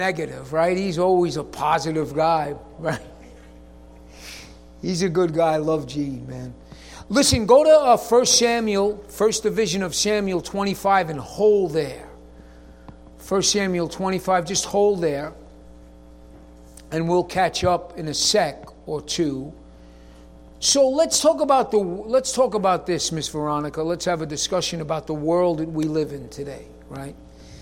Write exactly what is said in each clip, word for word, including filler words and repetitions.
negative, right? He's always a positive guy, right? He's a good guy. I love G, man. Listen, go to uh, First Samuel, First Division of Samuel twenty-five, and hold there. First Samuel twenty-five, just hold there. And we'll catch up in a sec or two. So let's talk about the let's talk about this, Miss Veronica. Let's have a discussion about the world that we live in today, right?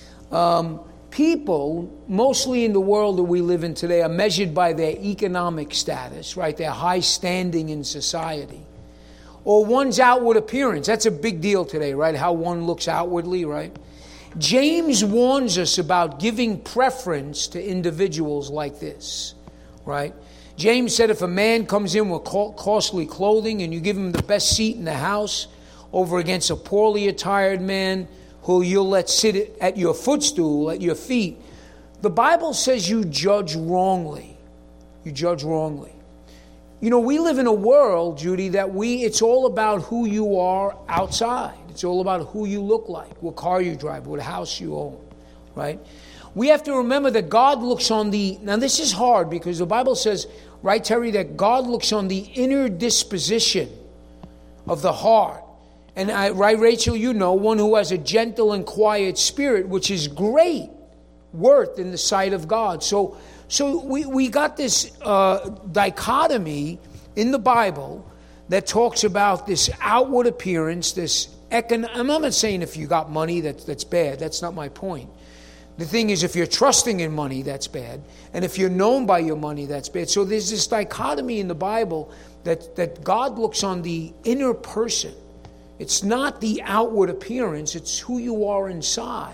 Um, people, mostly in the world that we live in today, are measured by their economic status, right? Their high standing in society, or one's outward appearance. That's a big deal today, right? How one looks outwardly, right? James warns us about giving preference to individuals like this, right? James said if a man comes in with costly clothing and you give him the best seat in the house over against a poorly attired man who you'll let sit at your footstool, at your feet, the Bible says you judge wrongly. You judge wrongly. You know, we live in a world, Judy, that we, it's all about who you are outside. It's all about who you look like, what car you drive, what house you own, right? We have to remember that God looks on the, now this is hard because the Bible says, right, Terry, that God looks on the inner disposition of the heart. And I, right, Rachel, you know, one who has a gentle and quiet spirit, which is great worth in the sight of God. So so we, we got this uh, dichotomy in the Bible that talks about this outward appearance, this econ- I'm not saying if you got money that, that's bad. That's not my point. The thing is, if you're trusting in money, that's bad. And if you're known by your money, that's bad. So there's this dichotomy in the Bible that, that God looks on the inner person. It's not the outward appearance, it's who you are inside.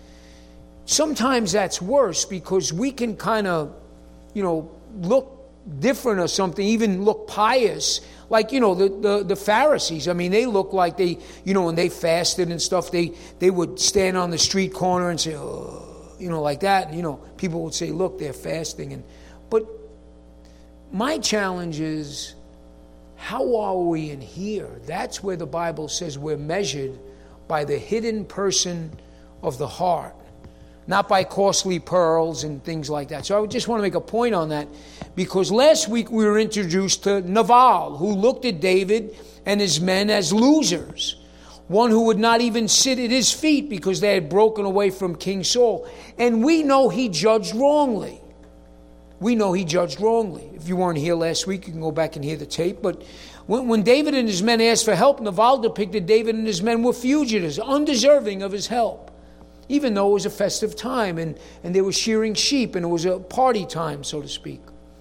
Sometimes that's worse because we can kind of, you know, look different or something, even look pious. Like, you know, the, the, the Pharisees, I mean, they look like they, you know, when they fasted and stuff, they, they would stand on the street corner and say, oh, you know, like that. And, you know, people would say, look, they're fasting. And but my challenge is, how are we in here? That's where the Bible says we're measured by the hidden person of the heart, not by costly pearls and things like that. So I just want to make a point on that, because last week we were introduced to Nabal, who looked at David and his men as losers. One who would not even sit at his feet because they had broken away from King Saul. And we know he judged wrongly. We know he judged wrongly. If you weren't here last week, you can go back and hear the tape. But when, when David and his men asked for help, Nabal depicted David and his men were fugitives, undeserving of his help. Even though it was a festive time and, and they were shearing sheep and it was a party time, so to speak.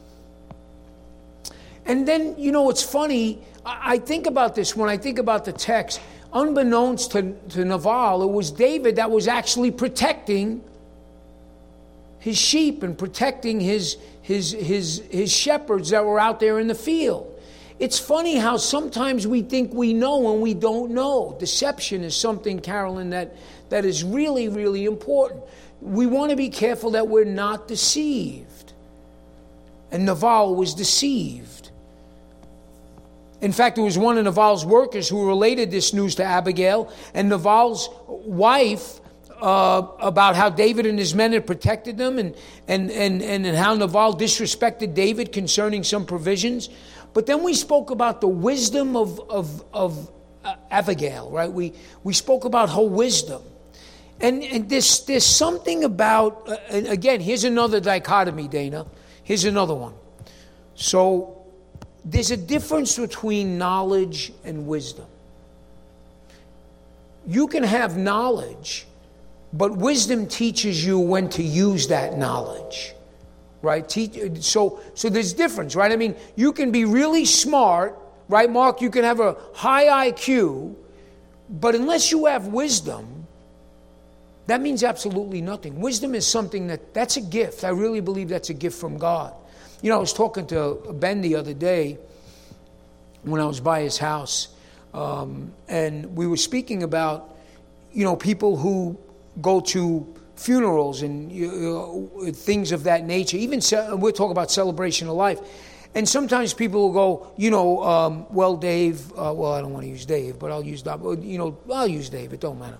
And then, you know, it's funny, I, I think about this when I think about the text. Unbeknownst to, to Nabal, it was David that was actually protecting his sheep and protecting his, his, his, his shepherds that were out there in the field. It's funny how sometimes we think we know and we don't know. Deception is something, Carolyn, that, that is really, really important. We want to be careful that we're not deceived. And Nabal was deceived. In fact, there was one of Nabal's workers who related this news to Abigail, and Nabal's wife, uh, about how David and his men had protected them, and, and, and, and how Nabal disrespected David concerning some provisions. But then we spoke about the wisdom of, of, of uh, Abigail, right? We, we spoke about her wisdom. And, and there's, there's something about, uh, again, here's another dichotomy, Dana. Here's another one. So there's a difference between knowledge and wisdom. You can have knowledge, but wisdom teaches you when to use that knowledge, right? So, so there's difference, right? I mean, you can be really smart, right, Mark? You can have a high I Q, but unless you have wisdom, that means absolutely nothing. Wisdom is something that, that's a gift. I really believe that's a gift from God. You know, I was talking to Ben the other day when I was by his house, um, and we were speaking about, you know, people who go to funerals and you know, things of that nature. Even ce- we're talking about celebration of life. And sometimes people will go, you know, um, well, Dave, uh, well, I don't want to use Dave, but I'll use, you know, I'll use Dave. It don't matter.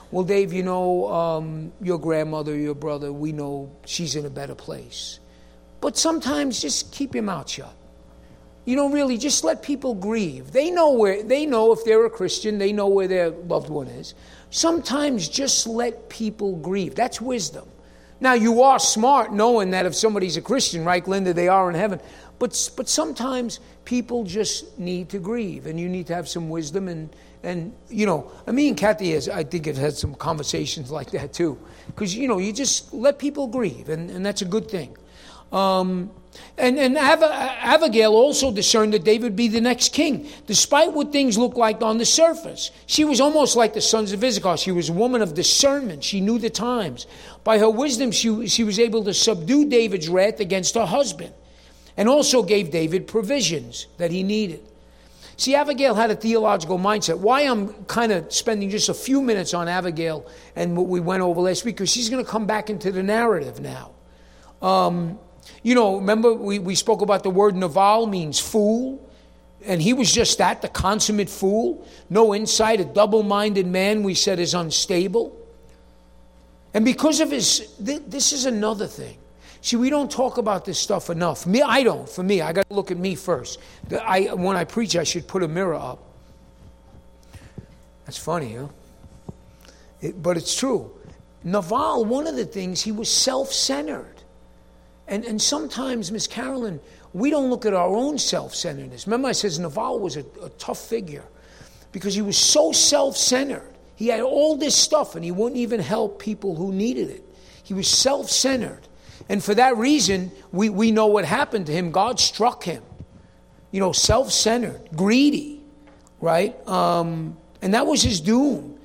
well, Dave, you know, um, your grandmother, your brother, we know she's in a better place. But sometimes just keep your mouth shut. You know, really, just let people grieve. They know where, they know if they're a Christian, they know where their loved one is. Sometimes just let people grieve. That's wisdom. Now, you are smart knowing that if somebody's a Christian, right, Linda, they are in heaven. But but sometimes people just need to grieve, and you need to have some wisdom. And, and you know, and me and Kathy, has, I think, have had some conversations like that too. Because, you know, you just let people grieve, and, and that's a good thing. Um, and and Ab- Abigail also discerned that David would be the next king, despite what things looked like on the surface. She was almost like the sons of Issachar. She was a woman of discernment. She knew the times. By her wisdom, she, she was able to subdue David's wrath against her husband, and also gave David provisions that he needed. See, Abigail had a theological mindset. Why I'm kind of spending just a few minutes on Abigail and what we went over last week, because she's going to come back into the narrative now. Um... You know, remember we, we spoke about the word Naval means fool. And he was just that, the consummate fool. No insight, a double-minded man we said is unstable. And because of his, th- this is another thing. See, we don't talk about this stuff enough. Me, I don't, for me. I got to look at me first. The, I, when I preach, I should put a mirror up. That's funny, huh? It, but it's true. Naval, one of the things, he was self-centered. And and sometimes, Miss Carolyn, we don't look at our own self-centeredness. Remember I says Naval was a, a tough figure because he was so self-centered. He had all this stuff and he wouldn't even help people who needed it. He was self-centered. And for that reason, we, we know what happened to him. God struck him. You know, self-centered, greedy, right? Um, and that was his doom.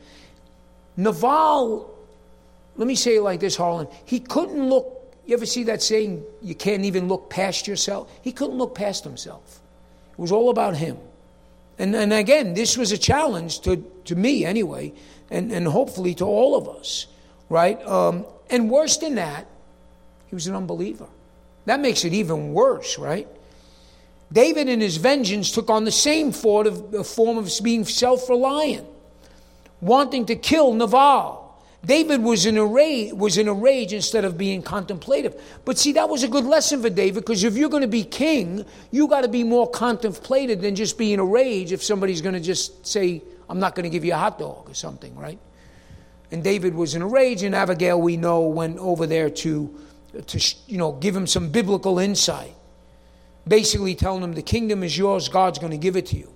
Naval, let me say it like this, Harlan. He couldn't look. You ever see that saying, you can't even look past yourself? He couldn't look past himself. It was all about him. And and again, this was a challenge to, to me anyway, and, and hopefully to all of us, right? Um, and worse than that, he was an unbeliever. That makes it even worse, right? David in his vengeance took on the same form of, form of being self-reliant, wanting to kill Naval. David was in a rage, was in a rage instead of being contemplative. But see, that was a good lesson for David, because if you're going to be king, you got to be more contemplative than just be in a rage if somebody's going to just say, I'm not going to give you a hot dog or something, right? And David was in a rage, and Abigail, we know, went over there to, to you know, give him some biblical insight. Basically telling him the kingdom is yours, God's going to give it to you.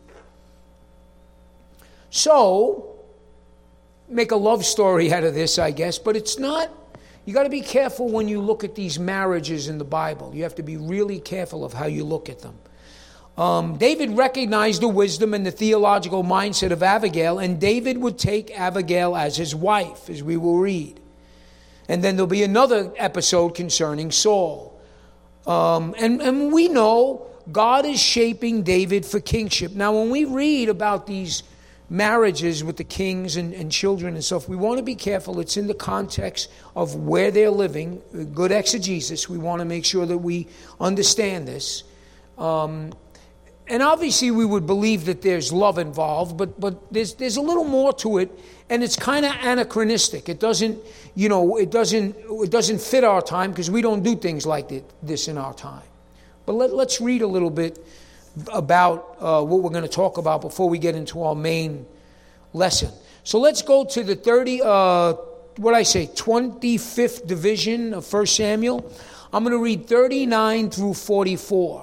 So, make a love story out of this, I guess, but it's not. You got to be careful when you look at these marriages in the Bible. You have to be really careful of how you look at them. Um, David recognized the wisdom and the theological mindset of Abigail, and David would take Abigail as his wife, as we will read. And then there'll be another episode concerning Saul. Um, and, and we know God is shaping David for kingship. Now, when we read about these marriages with the kings and, and children and stuff, we want to be careful. It's in the context of where they're living. Good exegesis. We want to make sure that we understand this. Um, and obviously we would believe that there's love involved, but but there's there's a little more to it, and it's kind of anachronistic. It doesn't, you know, it doesn't it doesn't fit our time, because we don't do things like this in our time. But let, let's read a little bit about uh, what we're going to talk about before we get into our main lesson. So let's go to the thirty, uh, what I say, twenty-fifth division of First Samuel. I'm going to read thirty-nine through forty-four.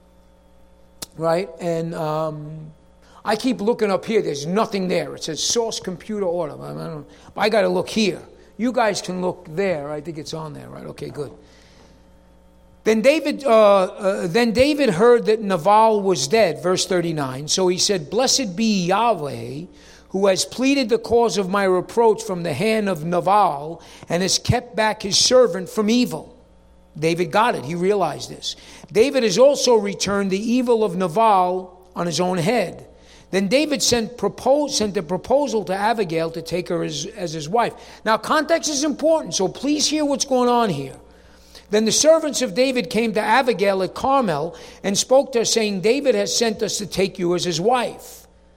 Right? And um, I keep looking up here. There's nothing there. It says source computer order. I, don't, I got to look here. You guys can look there. I think it's on there, right? Okay, good. Then David, uh, uh, then David heard that Nabal was dead, verse thirty-nine. So he said, "Blessed be Yahweh, who has pleaded the cause of my reproach from the hand of Nabal, and has kept back his servant from evil." David got it. He realized this. David has also returned the evil of Nabal on his own head. Then David sent, propose, sent a proposal to Abigail to take her as, as his wife. Now, context is important, so please hear what's going on here. Then the servants of David came to Abigail at Carmel and spoke to her, saying, "David has sent us to take you as his wife."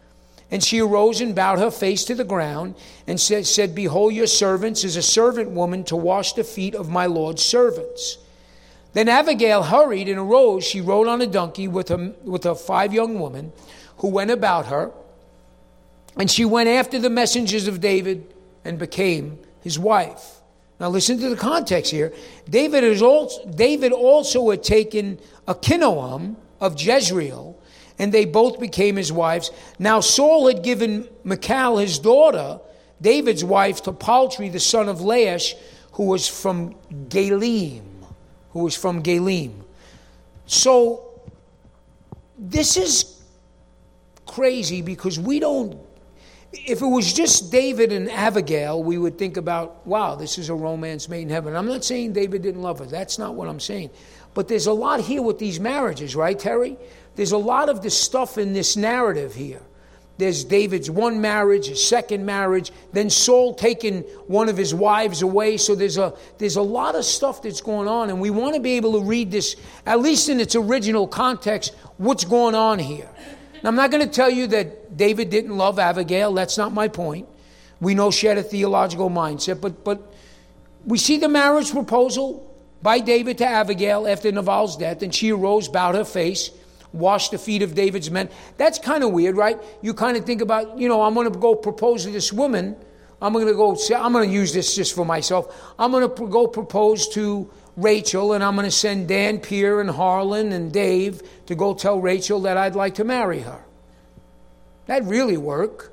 And she arose and bowed her face to the ground and said, said, Behold, your servants is a servant woman to wash the feet of my Lord's servants. Then Abigail hurried and arose. She rode on a donkey with her, with her five young women who went about her. And she went after the messengers of David and became his wife. Now listen to the context here. David, is also, David also had taken Ahinoam of Jezreel, and they both became his wives. Now Saul had given Michal, his daughter, David's wife, to Palti, the son of Laish, who was from Galim. Who was from Galim. So this is crazy because we don't, if it was just David and Abigail, we would think about, wow, this is a romance made in heaven. I'm not saying David didn't love her. That's not what I'm saying. But there's a lot here with these marriages, right, Terry? There's a lot of this stuff in this narrative here. There's David's one marriage, his second marriage, then Saul taking one of his wives away. So there's a there's a lot of stuff that's going on, and we want to be able to read this, at least in its original context, what's going on here. Now, I'm not going to tell you that David didn't love Abigail. That's not my point. We know she had a theological mindset, but but we see the marriage proposal by David to Abigail after Nabal's death, and she arose, bowed her face, washed the feet of David's men. That's kind of weird, right? You kind of think about, you know, I'm going to go propose to this woman. I'm going to go, I'm going to use this just for myself. I'm going to go propose to Rachel, and I'm going to send Dan, Pierre, and Harlan, and Dave to go tell Rachel that I'd like to marry her. That'd really work.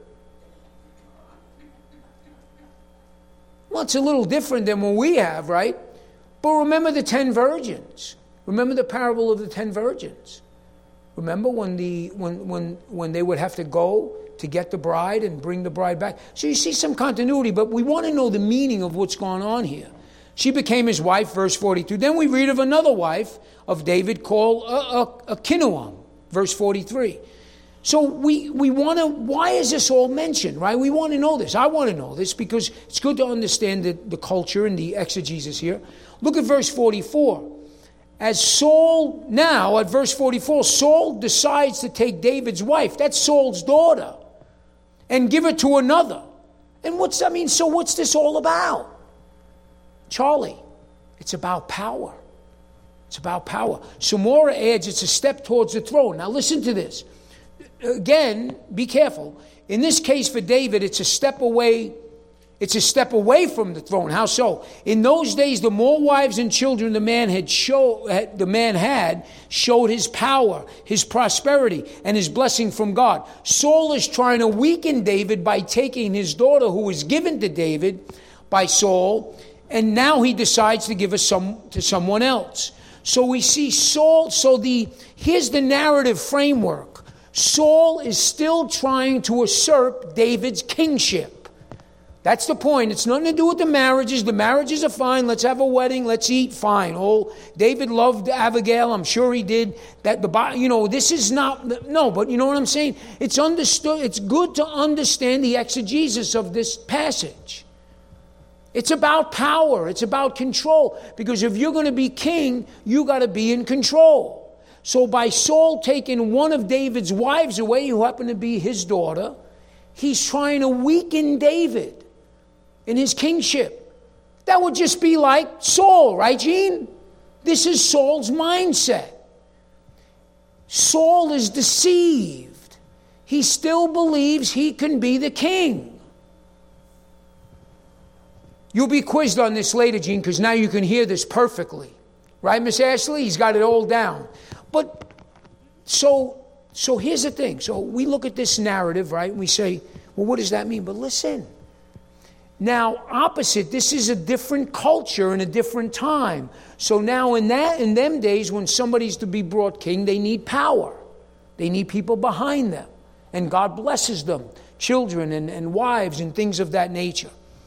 Well, it's a little different than what we have, right? But remember the ten virgins. Remember the parable of the ten virgins. Remember when the when when when they would have to go to get the bride and bring the bride back? So you see some continuity, but we want to know the meaning of what's going on here. She became his wife, verse forty-two. Then we read of another wife of David called Ahinoam, verse forty-three. So we, we want to, why is this all mentioned, right? We want to know this. I want to know this because it's good to understand the, the culture and the exegesis here. Look at verse forty-four. As Saul, now at verse forty-four, Saul decides to take David's wife, that's Saul's daughter, and give her to another. And what's that mean? So what's this all about? Charlie, it's about power. It's about power. Samora adds it's a step towards the throne. Now listen to this. Again, be careful. In this case for David, it's a step away. It's a step away from the throne. How so? In those days, the more wives and children the man had show, the man had showed his power, his prosperity, and his blessing from God. Saul is trying to weaken David by taking his daughter, who was given to David by Saul, and now he decides to give her some to someone else. So we see Saul. So the here's the narrative framework. Saul is still trying to usurp David's kingship. That's the point. It's nothing to do with the marriages. The marriages are fine. Let's have a wedding. Let's eat. Fine. Oh, David loved Abigail. I'm sure he did. That the you know this is not no, but you know what I'm saying. It's understood. It's good to understand the exegesis of this passage. It's about power. It's about control. Because if you're going to be king, you got to be in control. So by Saul taking one of David's wives away, who happened to be his daughter, he's trying to weaken David in his kingship. That would just be like Saul, right, Gene? This is Saul's mindset. Saul is deceived. He still believes he can be the king. You'll be quizzed on this later, Gene, because now you can hear this perfectly. Right, Miss Ashley? He's got it all down. But so so here's the thing. So we look at this narrative, right? And we say, well, what does that mean? But listen. Now, opposite, this is a different culture and a different time. So now in that in them days, when somebody's to be brought king, they need power. They need people behind them. And God blesses them, children and, and wives and things of that nature.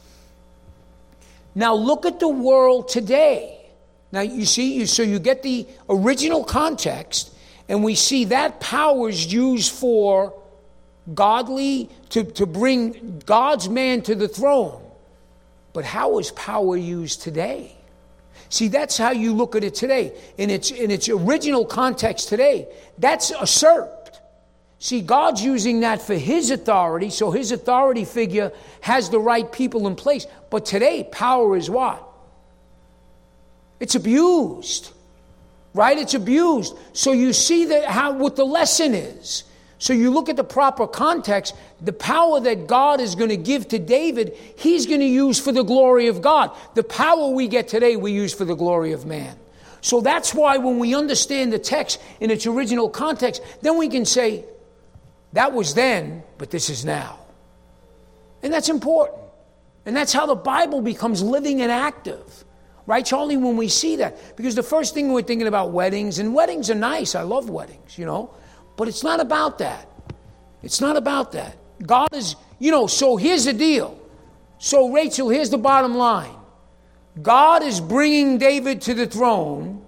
Now look at the world today. Now, you see, you, so you get the original context, and we see that power is used for godly, to, to bring God's man to the throne. But how is power used today? See, that's how you look at it today. In its, in its original context today, that's usurped. See, God's using that for his authority, so his authority figure has the right people in place. But today, power is what? It's abused. Right? It's abused. So you see that how what the lesson is. So you look at the proper context, the power that God is going to give to David, he's going to use for the glory of God. The power we get today, we use for the glory of man. So that's why when we understand the text in its original context, then we can say, that was then, but this is now. And that's important. And that's how the Bible becomes living and active. Right, Charlie, when we see that? Because the first thing we're thinking about weddings, and weddings are nice. I love weddings, you know. But it's not about that. It's not about that. God is, you know, so here's the deal. So, Rachel, here's the bottom line. God is bringing David to the throne,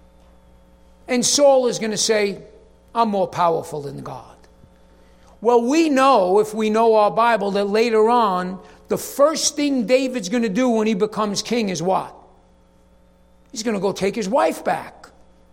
and Saul is going to say, I'm more powerful than God. Well, we know, if we know our Bible, that later on, the first thing David's going to do when he becomes king is what? He's going to go take his wife back.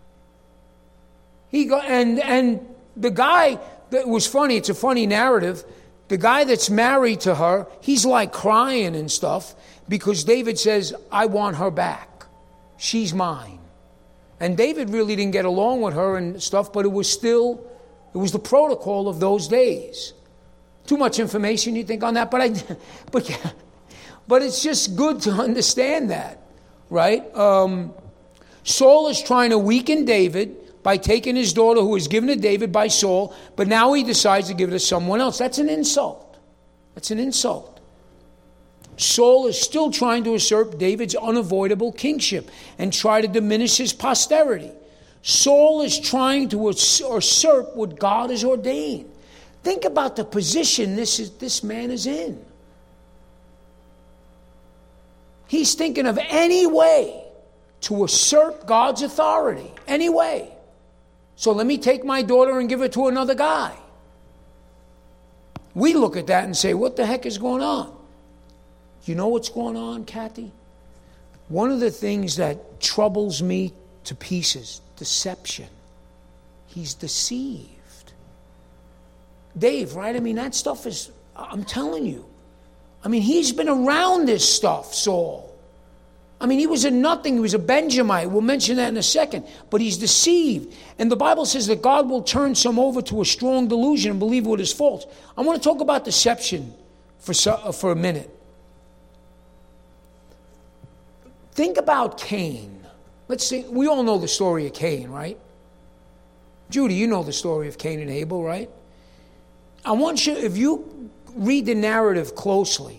He go, and and the guy, that was funny, it's a funny narrative, the guy that's married to her, he's like crying and stuff because David says, I want her back. She's mine. And David really didn't get along with her and stuff, but it was still, it was the protocol of those days. Too much information, you think, on that? But I, but yeah, but it's just good to understand that. Right? Um, Saul is trying to weaken David by taking his daughter who was given to David by Saul, but now he decides to give it to someone else. That's an insult. That's an insult. Saul is still trying to usurp David's unavoidable kingship and try to diminish his posterity. Saul is trying to usurp what God has ordained. Think about the position this is, this man is in. He's thinking of any way to usurp God's authority. Any way. So let me take my daughter and give her to another guy. We look at that and say, what the heck is going on? You know what's going on, Kathy? One of the things that troubles me to pieces, deception. He's deceived. Dave, right? I mean, that stuff is, I'm telling you. I mean, he's been around this stuff, Saul. I mean, he was a nothing. He was a Benjamite. We'll mention that in a second. But he's deceived. And the Bible says that God will turn some over to a strong delusion and believe what is false. I want to talk about deception for, for a minute. Think about Cain. Let's see. We all know the story of Cain, right? Judy, you know the story of Cain and Abel, right? I want you, if you read the narrative closely,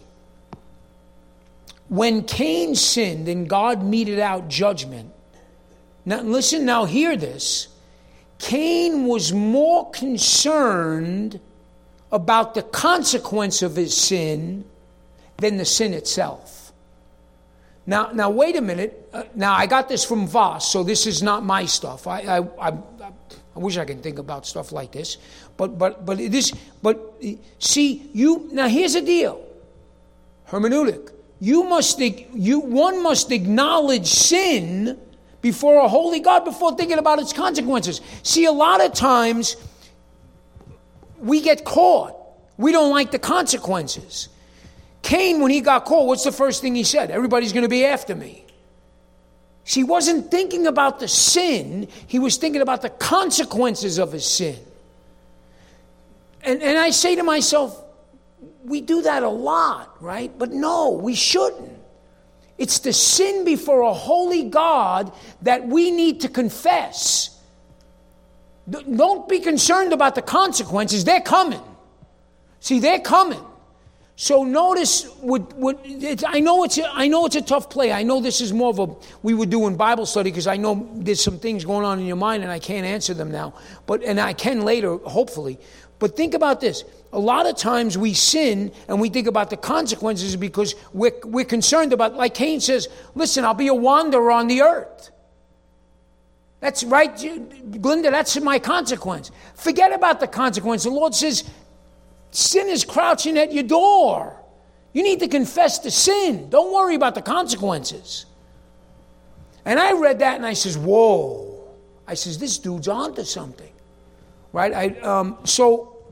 when Cain sinned and God meted out judgment, now listen, now hear this, Cain was more concerned about the consequence of his sin than the sin itself. Now, now wait a minute. Uh, now, I got this from Voss, so this is not my stuff. I, I, I, I wish I could think about stuff like this, but but but it is. But see, you now here's the deal. Hermeneutic. You must you one must acknowledge sin before a holy God before thinking about its consequences. See, a lot of times we get caught. We don't like the consequences. Cain, when he got caught, what's the first thing he said? Everybody's going to be after me. See, he wasn't thinking about the sin. He was thinking about the consequences of his sin. And, and I say to myself, we do that a lot, right? But no, we shouldn't. It's the sin before a holy God that we need to confess. Don't be concerned about the consequences. They're coming. See, they're coming. So notice, what, what, it's, I know it's a, I know it's a tough play. I know this is more of a, we would do in Bible study because I know there's some things going on in your mind and I can't answer them now. But and I can later, hopefully. But think about this. A lot of times we sin and we think about the consequences because we're, we're concerned about, like Cain says, listen, I'll be a wanderer on the earth. That's right, Glinda, that's my consequence. Forget about the consequence. The Lord says, sin is crouching at your door. You need to confess the sin. Don't worry about the consequences. And I read that and I says, whoa. I says, this dude's onto something. Right? I, um, so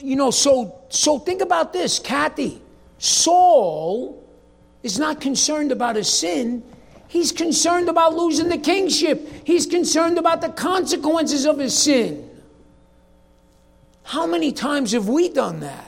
you know, so so think about this, Kathy. Saul is not concerned about his sin. He's concerned about losing the kingship. He's concerned about the consequences of his sin. How many times have we done that?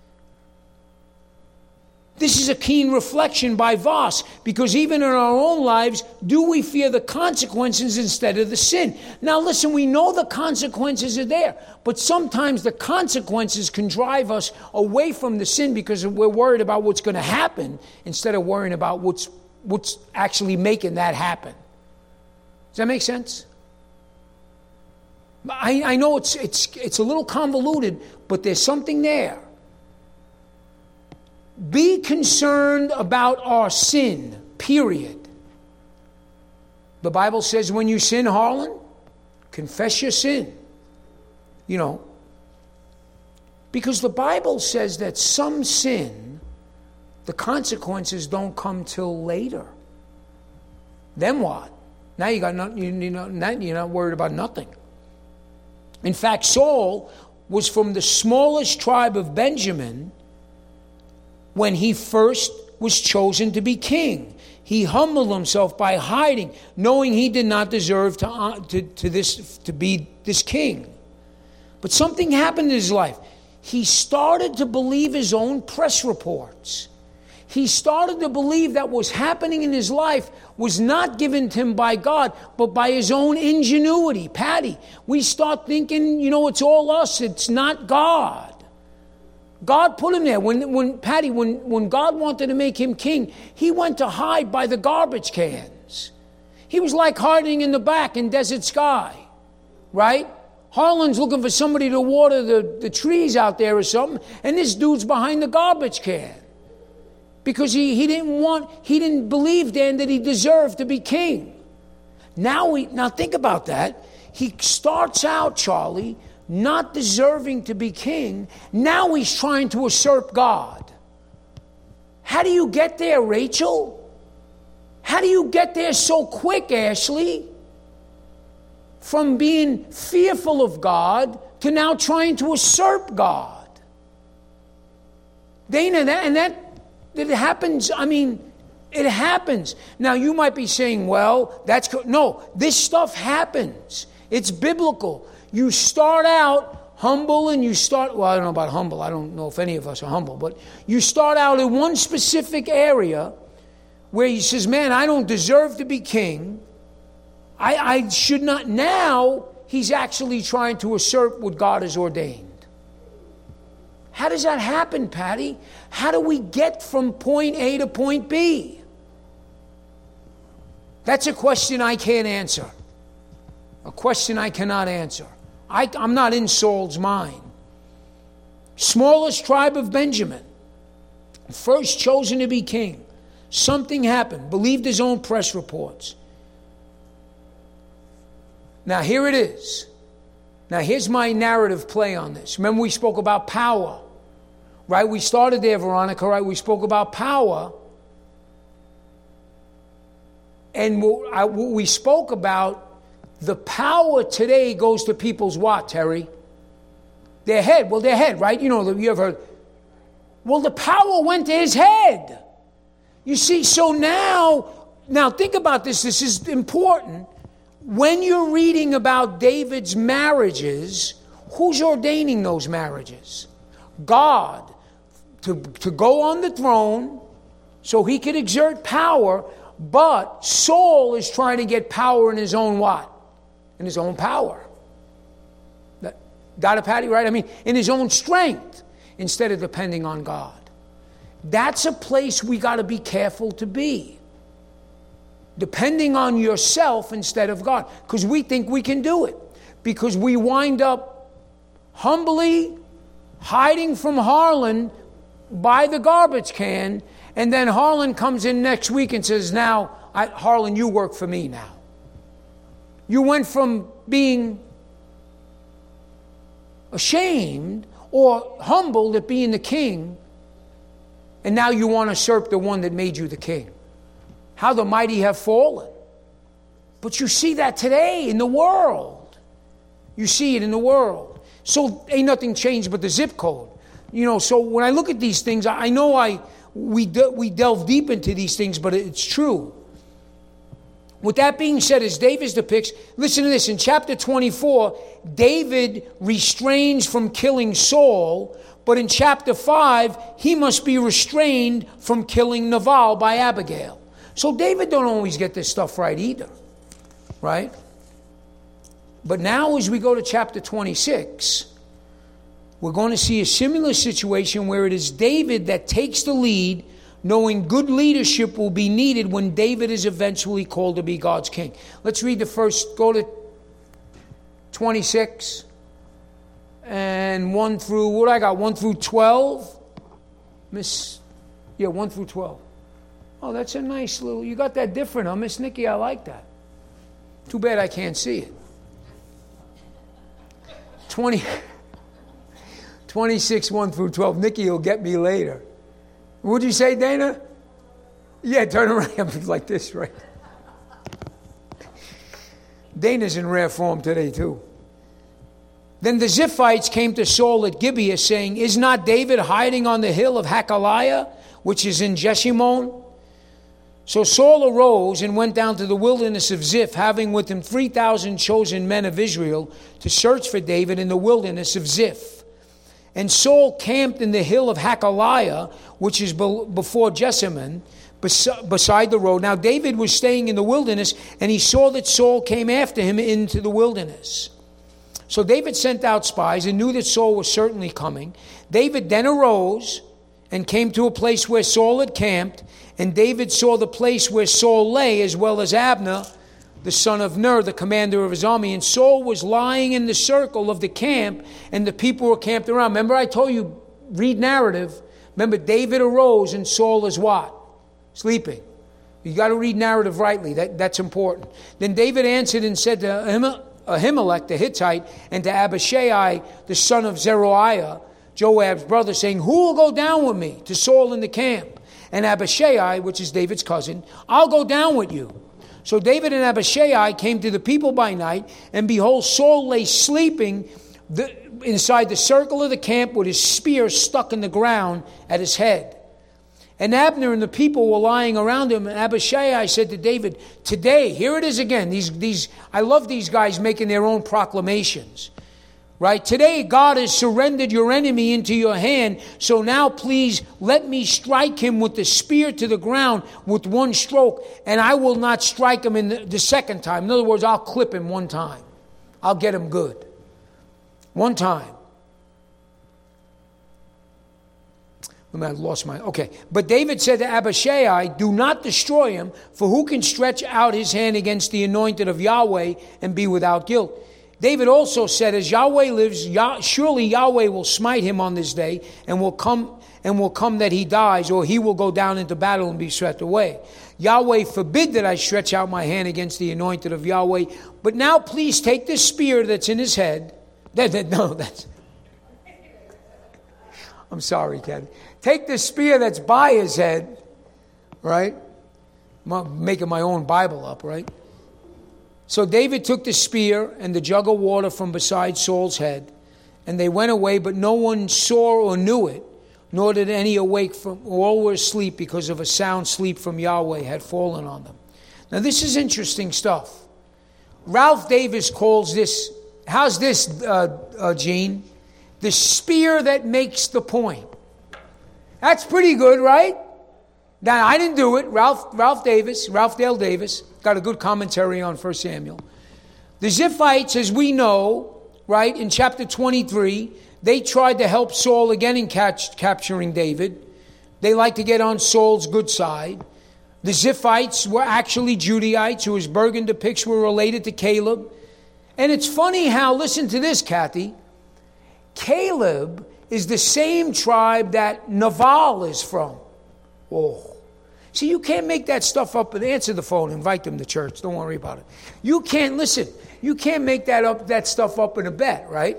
This is a keen reflection by Voss, because even in our own lives, do we fear the consequences instead of the sin? Now listen, we know the consequences are there, but sometimes the consequences can drive us away from the sin because we're worried about what's going to happen instead of worrying about what's what's actually making that happen. Does that make sense? I, I know it's it's it's a little convoluted, but there's something there. Be concerned about our sin, period. The Bible says when you sin, Harlan, confess your sin. You know, because the Bible says that some sin, the consequences don't come till later. Then what? Now you got nothing. You know, now you're not worried about nothing. In fact, Saul was from the smallest tribe of Benjamin. When he first was chosen to be king, he humbled himself by hiding, knowing he did not deserve to, uh, to, to, this, to be this king. But something happened in his life. He started to believe his own press reports. He started to believe that what was happening in his life was not given to him by God, but by his own ingenuity. Patty, we start thinking, you know, it's all us. It's not God. God put him there. When, when Patty, when, when God wanted to make him king, he went to hide by the garbage cans. He was like hiding in the back in Desert Sky, right? Harlan's looking for somebody to water the, the trees out there or something, and this dude's behind the garbage can. Because he, he didn't want, he didn't believe then that he deserved to be king. Now, we, now think about that. He starts out, Charlie, not deserving to be king. Now he's trying to usurp God. How do you get there, Rachel? How do you get there so quick, Ashley? From being fearful of God to now trying to usurp God. Dana, that, and that, that happens, I mean, it happens. Now you might be saying, well, that's, co-. No, this stuff happens. It's biblical. You start out humble and you start, well, I don't know about humble. I don't know if any of us are humble, but you start out in one specific area where he says, man, I don't deserve to be king. I, I should not. Now he's actually trying to usurp what God has ordained. How does that happen, Patty? How do we get from point A to point B? That's a question I can't answer. A question I cannot answer. I, I'm not in Saul's mind. Smallest tribe of Benjamin, first chosen to be king. Something happened. Believed his own press reports. Now here it is. Now here's my narrative play on this. Remember we spoke about power. Right? We started there, Veronica, right? We spoke about power. And we spoke about the power today goes to people's what, Terry? Their head. Well, their head, right? You know, you ever heard. Well, the power went to his head. You see, so now, now think about this. This is important. When you're reading about David's marriages, who's ordaining those marriages? God, to, to go on the throne so he could exert power, but Saul is trying to get power in his own what? In his own power. Got it, Patty, right? I mean, in his own strength, instead of depending on God. That's a place we got to be careful to be. Depending on yourself instead of God. Because we think we can do it. Because we wind up humbly hiding from Harlan by the garbage can, and then Harlan comes in next week and says, now, I, Harlan, you work for me now. You went from being ashamed or humbled at being the king, and now you want to usurp the one that made you the king. How the mighty have fallen. But you see that today in the world. You see it in the world. So ain't nothing changed but the zip code. You know, so when I look at these things, I know I we de- we delve deep into these things, but it's true. With that being said, as David depicts, listen to this. In chapter twenty-four, David restrains from killing Saul, but in chapter five, he must be restrained from killing Nabal by Abigail. So David don't always get this stuff right either, right? But now as we go to chapter twenty-six, we're going to see a similar situation where it is David that takes the lead, knowing good leadership will be needed when David is eventually called to be God's king. Let's read the first, go to twenty-six and one through, what do I got, one through twelve? Miss, yeah, one through twelve. Oh, that's a nice little, you got that different, huh, Miss Nikki? I like that. Too bad I can't see it. twenty, twenty-six, one through twelve. Nikki will get me later. What'd you say, Dana? Yeah, turn around like this, right? Dana's in rare form today, too. Then the Ziphites came to Saul at Gibeah, saying, is not David hiding on the hill of Hakaliah, which is in Jeshimon? So Saul arose and went down to the wilderness of Ziph, having with him three thousand chosen men of Israel to search for David in the wilderness of Ziph. And Saul camped in the hill of Hakaliah, which is before Jessamine, beside the road. Now David was staying in the wilderness, and he saw that Saul came after him into the wilderness. So David sent out spies and knew that Saul was certainly coming. David then arose and came to a place where Saul had camped, and David saw the place where Saul lay, as well as Abner, the son of Ner, the commander of his army. And Saul was lying in the circle of the camp, and the people were camped around. Remember I told you, read narrative. Remember, David arose and Saul is what? Sleeping. You got to read narrative rightly. That, that's important. Then David answered and said to Ahimelech the Hittite and to Abishai, the son of Zeruiah, Joab's brother, saying, who will go down with me to Saul in the camp? And Abishai, which is David's cousin, I'll go down with you. So David and Abishai came to the people by night, and behold, Saul lay sleeping the, inside the circle of the camp with his spear stuck in the ground at his head. And Abner and the people were lying around him, and Abishai said to David, today, here it is again, these, these, I love these guys making their own proclamations. Right? Today, God has surrendered your enemy into your hand. So now, please, let me strike him with the spear to the ground with one stroke, and I will not strike him in the, the second time. In other words, I'll clip him one time. I'll get him good. One time. I lost my... Okay. But David said to Abishai, do not destroy him, for who can stretch out his hand against the anointed of Yahweh and be without guilt? David also said, as Yahweh lives, Yah- surely Yahweh will smite him on this day, and will come and will come that he dies, or he will go down into battle and be swept away. Yahweh forbid that I stretch out my hand against the anointed of Yahweh. But now please take this spear that's in his head. That, that, no, that's... I'm sorry, Ken. Take the spear that's by his head, right? I'm making my own Bible up, right? So David took the spear and the jug of water from beside Saul's head, and they went away, but no one saw or knew it, nor did any awake from, all were asleep because of a sound sleep from Yahweh had fallen on them. Now this is interesting stuff. Ralph Davis calls this, how's this, uh, uh, Gene? The spear that makes the point. That's pretty good, right? Now, I didn't do it. Ralph Ralph Davis, Ralph Dale Davis, got a good commentary on First Samuel. The Ziphites, as we know, right, in chapter twenty-three, they tried to help Saul again in catch, capturing David. They like to get on Saul's good side. The Ziphites were actually Judaites who, as Bergen depicts, were related to Caleb. And it's funny how, listen to this, Kathy, Caleb is the same tribe that Nabal is from. Oh. See, you can't make that stuff up and answer the phone, invite them to church. Don't worry about it. You can't, listen, you can't make that up, that stuff up in a bet, right?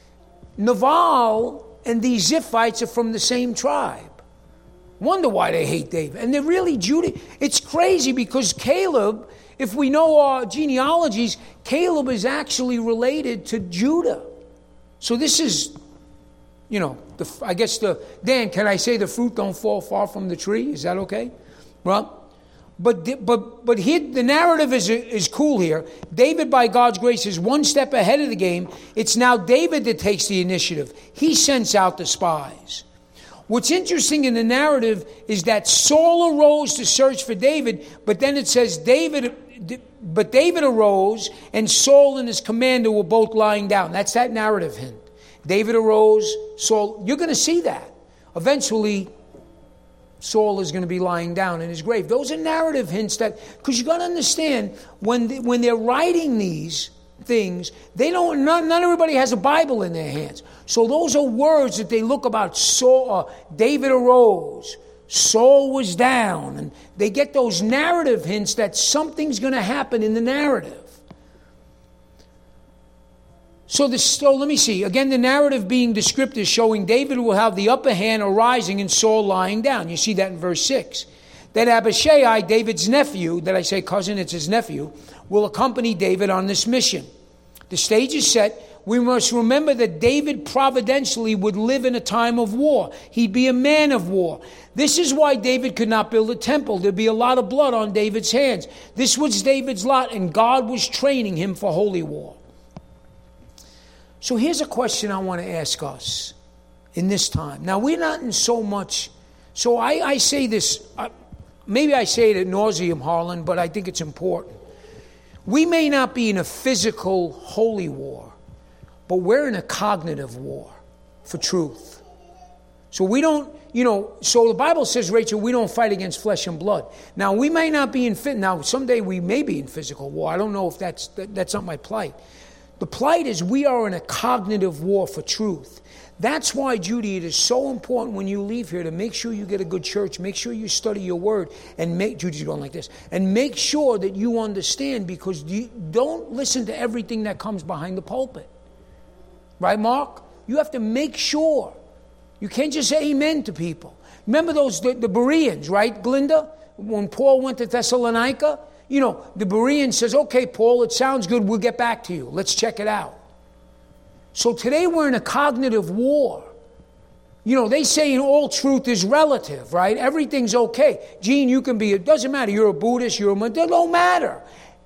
Nabal and these Ziphites are from the same tribe. Wonder why they hate David. And they're really Judah. It's crazy because Caleb, if we know our genealogies, Caleb is actually related to Judah. So this is, you know, the, I guess the, Dan, can I say the fruit don't fall far from the tree? Is that okay? Well, but but but here the narrative is is cool here. David, by God's grace, is one step ahead of the game. It's now David that takes the initiative. He sends out the spies. What's interesting in the narrative is that Saul arose to search for David, but then it says David, but David arose and Saul and his commander were both lying down. That's that narrative hint. David arose, Saul, you're going to see that. Eventually, Saul is going to be lying down in his grave. Those are narrative hints that, because you got to understand, when they, when they're writing these things, they don't, not, not everybody has a Bible in their hands. So those are words that they look about. Saul, uh, David arose, Saul was down, and they get those narrative hints that something's going to happen in the narrative. So, this, so let me see. Again, the narrative being descriptive, showing David will have the upper hand arising and Saul lying down. You see that in verse six. Then Abishai, David's nephew, that I say cousin, it's his nephew, will accompany David on this mission. The stage is set. We must remember that David providentially would live in a time of war. He'd be a man of war. This is why David could not build a temple. There'd be a lot of blood on David's hands. This was David's lot, and God was training him for holy war. So here's a question I want to ask us in this time. Now, we're not in so much, so I, I say this, uh, maybe I say it ad nauseum, Harlan, but I think it's important. We may not be in a physical holy war, but we're in a cognitive war for truth. So we don't, you know, so the Bible says, Rachel, we don't fight against flesh and blood. Now, we may not be in, now someday we may be in physical war. I don't know if that's, that, that's not my plight. The plight is we are in a cognitive war for truth. That's why, Judy, it is so important when you leave here to make sure you get a good church, make sure you study your word, and make, Judy's going like this, and make sure that you understand, because you don't listen to everything that comes behind the pulpit. Right, Mark? You have to make sure. You can't just say amen to people. Remember those, the, the Bereans, right, Glinda? When Paul went to Thessalonica, you know, the Berean says, okay, Paul, it sounds good. We'll get back to you. Let's check it out. So today we're in a cognitive war. You know, they say all truth is relative, right? Everything's okay. Gene, you can be, it doesn't matter. You're a Buddhist, you're a, it don't matter.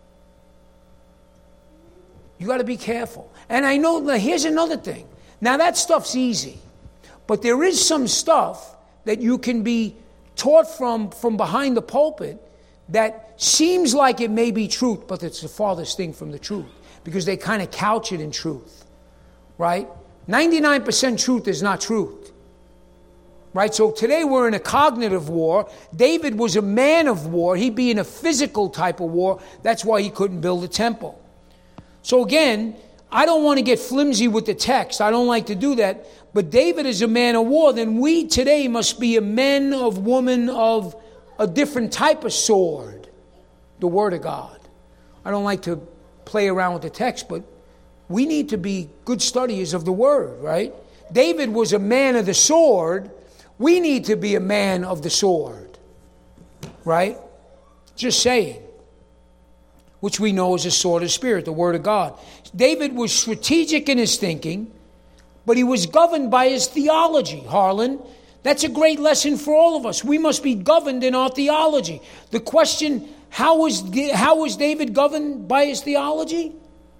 You got to be careful. And I know, here's another thing. Now that stuff's easy. But there is some stuff that you can be taught from, from behind the pulpit that seems like it may be truth, but it's the farthest thing from the truth, because they kind of couch it in truth, right? ninety-nine percent truth is not truth, right? So today we're in a cognitive war. David was a man of war. He'd be in a physical type of war. That's why he couldn't build a temple. So again, I don't want to get flimsy with the text. I don't like to do that. But David is a man of war. Then we today must be a men of woman of a different type of sword, the Word of God. I don't like to play around with the text, but we need to be good studiers of the Word, right? David was a man of the sword. We need to be a man of the sword, right? Just saying. Which we know is a sword of spirit, the Word of God. David was strategic in his thinking, but he was governed by his theology, Harlan. That's a great lesson for all of us. We must be governed in our theology. The question, how was, how was David governed by his theology?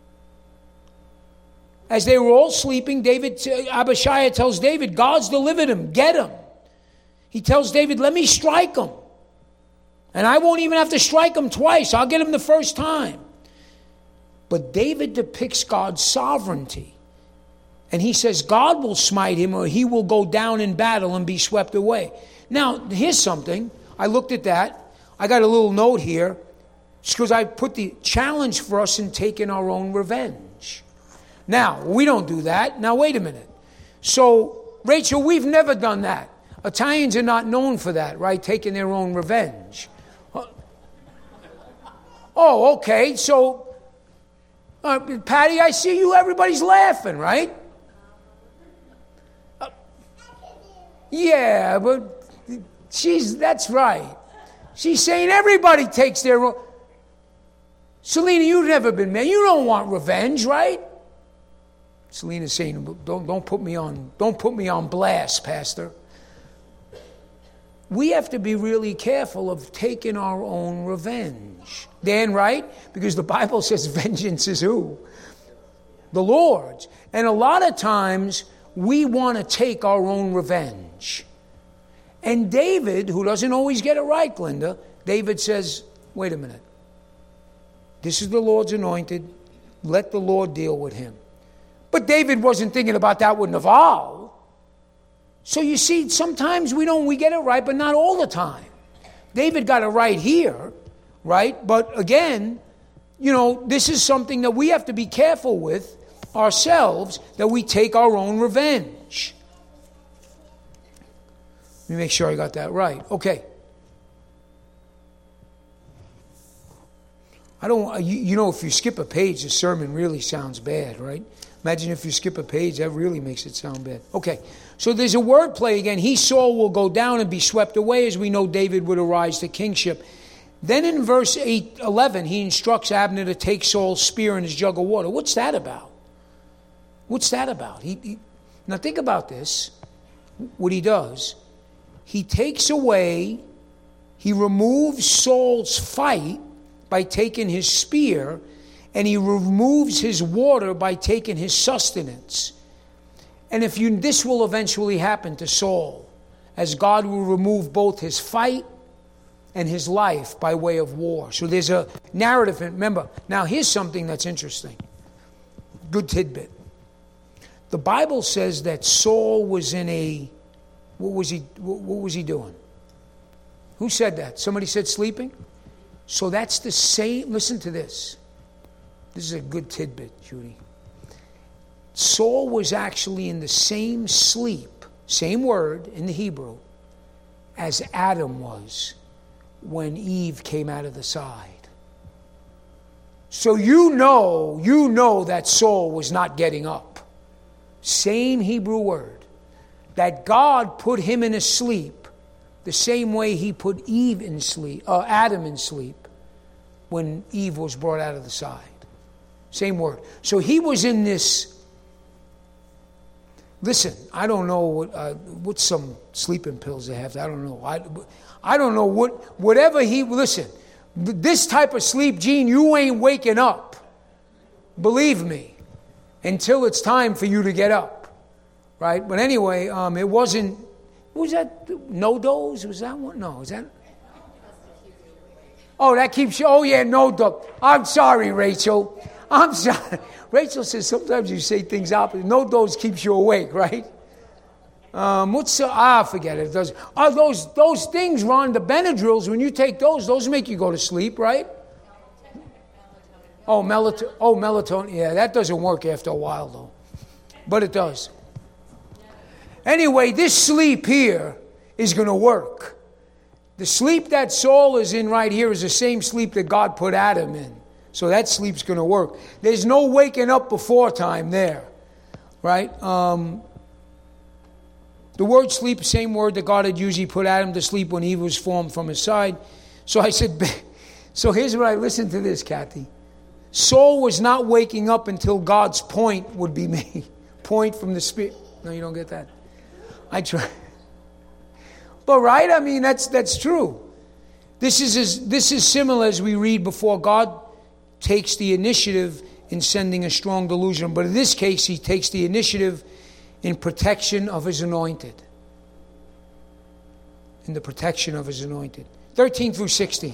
As they were all sleeping, David, Abishai tells David, God's delivered him, get him. He tells David, let me strike him. And I won't even have to strike him twice. I'll get him the first time. But David depicts God's sovereignty. And he says God will smite him, or he will go down in battle and be swept away. Now, here's something. I looked at that. I got a little note here. It's because I put the challenge for us in taking our own revenge. Now, we don't do that. Now, wait a minute. So, Rachel, we've never done that. Italians are not known for that, right? Taking their own revenge. Oh, okay. So, uh, Patty, I see you. Everybody's laughing, right? Uh, yeah, but she's, that's right. She's saying everybody takes their own. Selena, you've never been married. You don't want revenge, right? Selena's saying, don't, don't put me on, don't put me on blast, Pastor. We have to be really careful of taking our own revenge. Dan, right? Because the Bible says vengeance is who? The Lord's. And a lot of times we want to take our own revenge. And David, who doesn't always get it right, Glenda, David says, wait a minute. This is the Lord's anointed. Let the Lord deal with him. But David wasn't thinking about that with Nabal. So you see, sometimes we don't, we get it right, but not all the time. David got it right here, right? But again, you know, this is something that we have to be careful with ourselves, that we take our own revenge. Let me make sure I got that right. Okay. I don't, you, you know, if you skip a page, the sermon really sounds bad, right? Imagine if you skip a page, that really makes it sound bad. Okay, so there's a word play again. He, Saul, will go down and be swept away, as we know David would arise to kingship. Then in verse eight, eleven, he instructs Abner to take Saul's spear and his jug of water. What's that about? What's that about? He, he, now think about this, what he does. He takes away, he removes Saul's fight by taking his spear, and he removes his water by taking his sustenance. And if you, this will eventually happen to Saul, as God will remove both his fight and his life by way of war. So there's a narrative. Remember, now here's something that's interesting. Good tidbit. The Bible says that Saul was in a, what was he, what was he doing? Who said that? Somebody said sleeping? So that's the same, listen to this. This is a good tidbit, Judy. Saul was actually in the same sleep, same word in the Hebrew, as Adam was when Eve came out of the side. So you know, you know that Saul was not getting up. Same Hebrew word. That God put him in a sleep the same way he put Eve in sleep, uh, Adam in sleep when Eve was brought out of the side. Same word. So he was in this. Listen, I don't know what uh, what some sleeping pills they have. I don't know. I, I don't know what whatever he. Listen, this type of sleep, Gene, you ain't waking up. Believe me, until it's time for you to get up, right? But anyway, um, it wasn't. What was that? No dose? Was that one? No, is that? Oh, that keeps you. Oh yeah, no dose. I'm sorry, Rachel. I'm sorry. Rachel says sometimes you say things opposite. No dose keeps you awake, right? Um, what's uh, ah? Forget it. it does. Oh, those those things, Ron, the Benadryls. When you take those, those make you go to sleep, right? Oh, melatonin. Oh, melatonin. Yeah, that doesn't work after a while, though, but it does. Anyway, this sleep here is going to work. The sleep that Saul is in right here is the same sleep that God put Adam in. So that sleep's going to work. There's no waking up before time there, right? Um, the word sleep, the same word that God had used. He put Adam to sleep when Eve was formed from his side. So I said, so here's what I listened to this, Kathy. Saul was not waking up until God's point would be made. Point from the Spirit. No, you don't get that. I try. But right, I mean, that's that's true. This is as, this is similar as we read before God takes the initiative in sending a strong delusion. But in this case, he takes the initiative in protection of his anointed. In the protection of his anointed. thirteen through sixteen.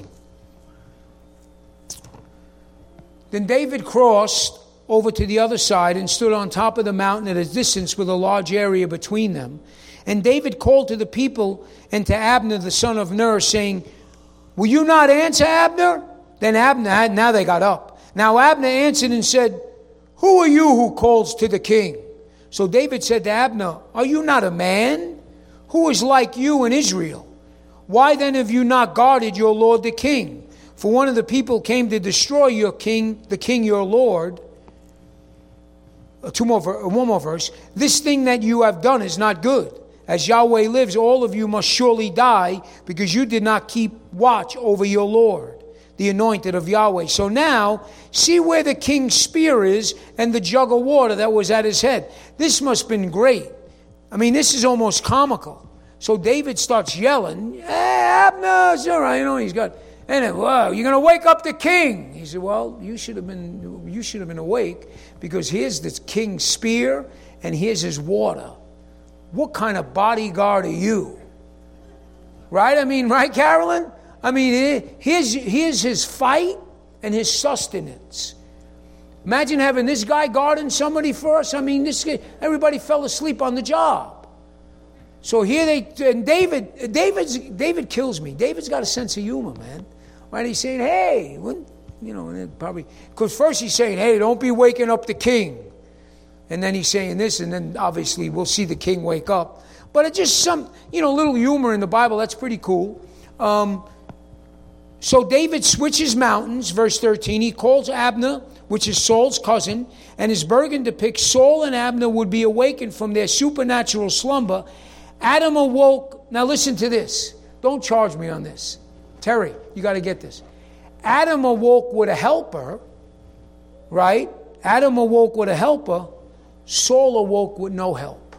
Then David crossed over to the other side and stood on top of the mountain at a distance with a large area between them. And David called to the people and to Abner the son of Ner, saying, "Will you not answer, Abner?" Then Abner, now they got up. Now Abner answered and said, "Who are you who calls to the king?" So David said to Abner, "Are you not a man? Who is like you in Israel? Why then have you not guarded your lord the king? For one of the people came to destroy your king, the king your lord." Uh, two more, one more verse. "This thing that you have done is not good. As Yahweh lives, all of you must surely die, because you did not keep watch over your lord. the anointed of Yahweh. So now, see where the king's spear is and the jug of water that was at his head. This must have been great. I mean, this is almost comical. So David starts yelling, "Hey, Abner, it's all right." You know, he's got, and then, "Whoa, you're going to wake up the king." He said, "Well, you should have been, you should have been awake, because here's the king's spear and here's his water. What kind of bodyguard are you?" Right? I mean, right, Carolyn? I mean, here's, here's his fight and his sustenance. Imagine having this guy guarding somebody for us. I mean, this guy, everybody fell asleep on the job. So here they, and David, David's, David kills me. David's got a sense of humor, man. Right? He's saying, "Hey," when, you know, and probably, because first he's saying, "Hey, don't be waking up the king." And then he's saying this, and then obviously we'll see the king wake up. But it's just some, you know, little humor in the Bible. That's pretty cool. Um, so David switches mountains, verse thirteen. He calls Abner, which is Saul's cousin, and his burden depicts Saul and Abner would be awakened from their supernatural slumber. Adam awoke. Now listen to this. Don't charge me on this. Terry, you got to get this. Adam awoke with a helper, right? Adam awoke with a helper. Saul awoke with no help.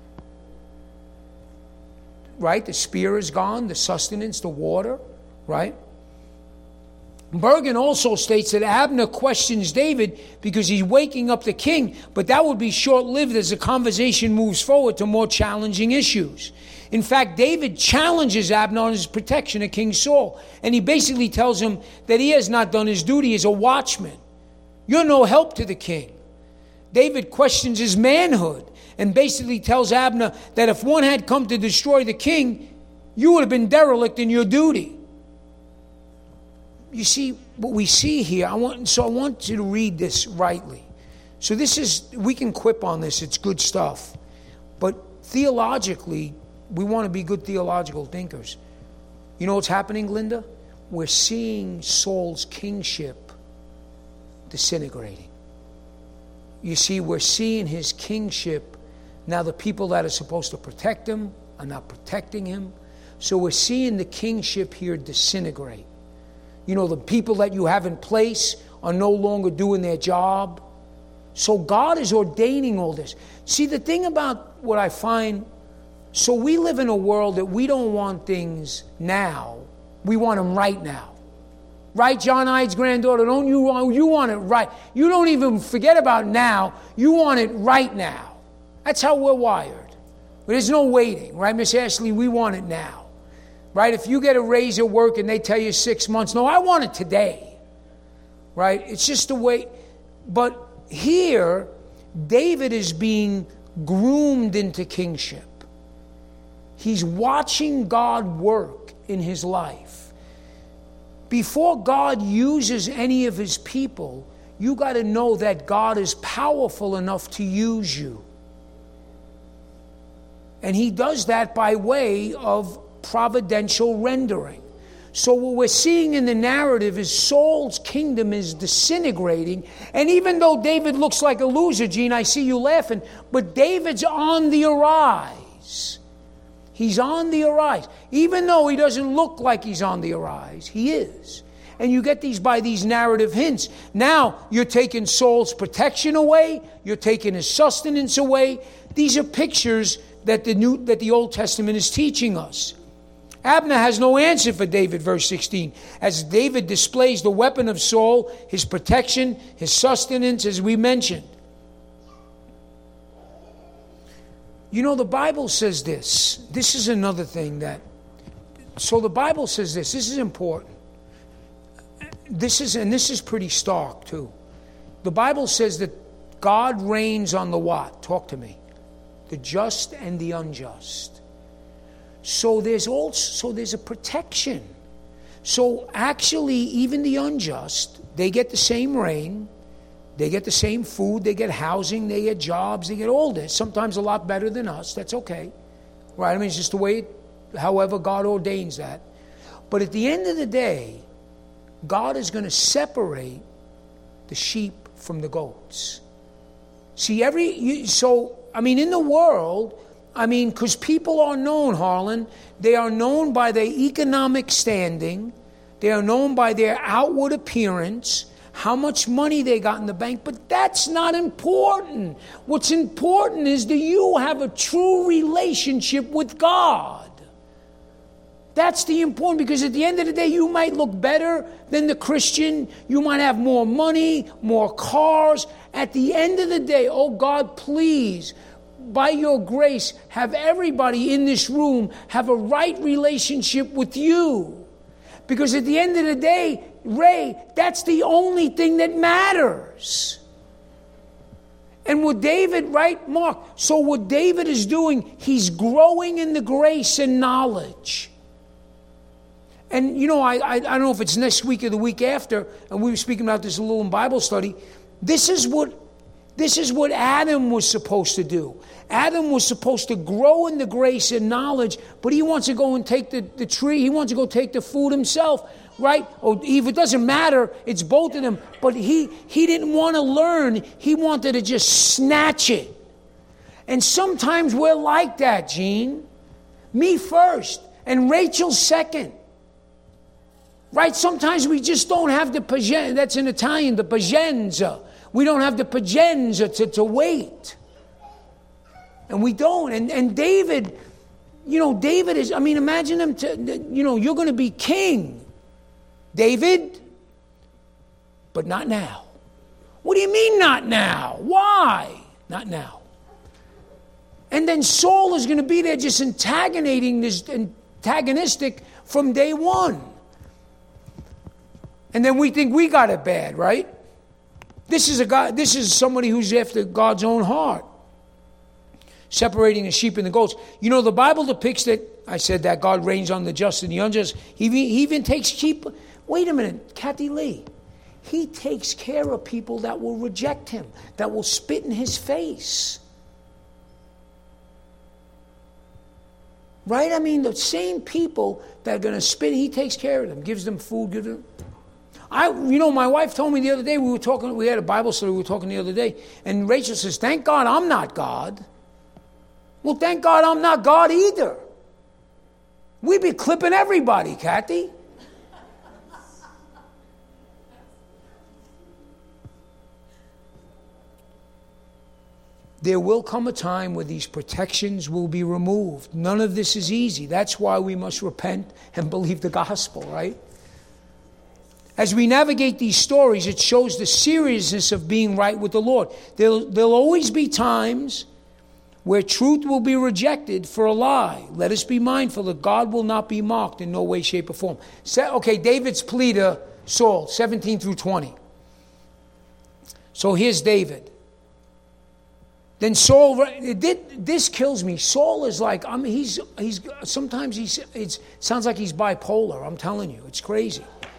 Right? The spear is gone, the sustenance, the water, right? Bergen also states that Abner questions David because he's waking up the king, but that would be short-lived as the conversation moves forward to more challenging issues. In fact, David challenges Abner on his protection of King Saul, and he basically tells him that he has not done his duty as a watchman. You're no help to the king. David questions his manhood and basically tells Abner that if one had come to destroy the king, you would have been derelict in your duty. You see, what we see here, I want, so I want you to read this rightly. So this is, we can quip on this, it's good stuff. But theologically, we want to be good theological thinkers. You know what's happening, Linda? We're seeing Saul's kingship disintegrating. You see, we're seeing his kingship. Now the people that are supposed to protect him are not protecting him. So we're seeing the kingship here disintegrate. You know, the people that you have in place are no longer doing their job. So God is ordaining all this. See, the thing about what I find, so we live in a world that we don't want things now. We want them right now. Right, John Hyde's granddaughter? Don't you want, you want it right. You don't even forget about now. You want it right now. That's how we're wired. But there's no waiting, right, Miss Ashley? We want it now. Right? If you get a raise at work and they tell you six months, no, I want it today. Right? It's just the way. But here, David is being groomed into kingship. He's watching God work in his life. Before God uses any of his people, you got to know that God is powerful enough to use you. And he does that by way of providential rendering. So what we're seeing in the narrative is Saul's kingdom is disintegrating. And even though David looks like a loser, Gene, I see you laughing, but David's on the arise. He's on the arise. Even though he doesn't look like he's on the arise, he is. And you get these by these narrative hints. Now you're taking Saul's protection away. You're taking his sustenance away. These are pictures that the New, that the Old Testament is teaching us. Abner has no answer for David, verse sixteen. As David displays the weapon of Saul, his protection, his sustenance, as we mentioned. You know, the Bible says this. This is another thing that... So the Bible says this. This is important. This is, and this is pretty stark, too. The Bible says that God reigns on the what? Talk to me. The just and the unjust. So there's also so there's a protection. So actually, even the unjust, they get the same reign. They get the same food, they get housing, they get jobs, they get all this. Sometimes a lot better than us. That's okay. Right? I mean, it's just the way, however God ordains that. But at the end of the day, God is going to separate the sheep from the goats. See, every, you, so, I mean, in the world, I mean, because people are known, Harlan, they are known by their economic standing, They are known by their outward appearance, how much money they got in the bank, but that's not important. What's important is that you have a true relationship with God. That's the important, because at the end of the day, you might look better than the Christian. You might have more money, more cars. At the end of the day, oh God, please, by your grace, have everybody in this room have a right relationship with you. Because at the end of the day, Ray, that's the only thing that matters. And what David, right, Mark? So what David is doing, he's growing in the grace and knowledge. And, you know, I, I I don't know if it's next week or the week after, and we were speaking about this a little in Bible study. This is what this is what Adam was supposed to do. Adam was supposed to grow in the grace and knowledge, but he wants to go and take the, the tree. He wants to go take the food himself, right? Or Eve, it doesn't matter. It's both of them. But he, he didn't want to learn. He wanted to just snatch it. And sometimes we're like that, Gene. Me first, and Rachel second. Right? Sometimes we just don't have the pazienza. That's in Italian, the pazienza. We don't have the pazienza to, to wait. And we don't. And, and David, you know, David is, I mean, imagine him, to, you know, you're going to be king, David, but not now. What do you mean not now? Why? Not now. And then Saul is going to be there just antagonating this, antagonistic from day one. And then we think we got it bad, right? This is a God, this is somebody who's after God's own heart. Separating the sheep and the goats. You know, the Bible depicts that, I said that God reigns on the just and the unjust. He, he even takes sheep. Wait a minute, Kathy Lee. He takes care of people that will reject him, that will spit in his face. Right? I mean, the same people that are going to spit, he takes care of them, gives them food, gives them... I, you know, my wife told me the other day, we were talking, we had a Bible study, we were talking the other day, and Rachel says, thank God I'm not God. Well, thank God I'm not God either. We'd be clipping everybody, Kathy. There will come a time where these protections will be removed. None of this is easy. That's why we must repent and believe the gospel, right? As we navigate these stories, it shows the seriousness of being right with the Lord. There'll, there'll always be times where truth will be rejected for a lie. Let us be mindful that God will not be mocked in no way, shape, or form. Okay, David's plea to Saul, seventeen through twenty. So here's David. Then Saul, this kills me. Saul is like, I mean, he's, he's, sometimes he's, it sounds like he's bipolar. I'm telling you, it's crazy.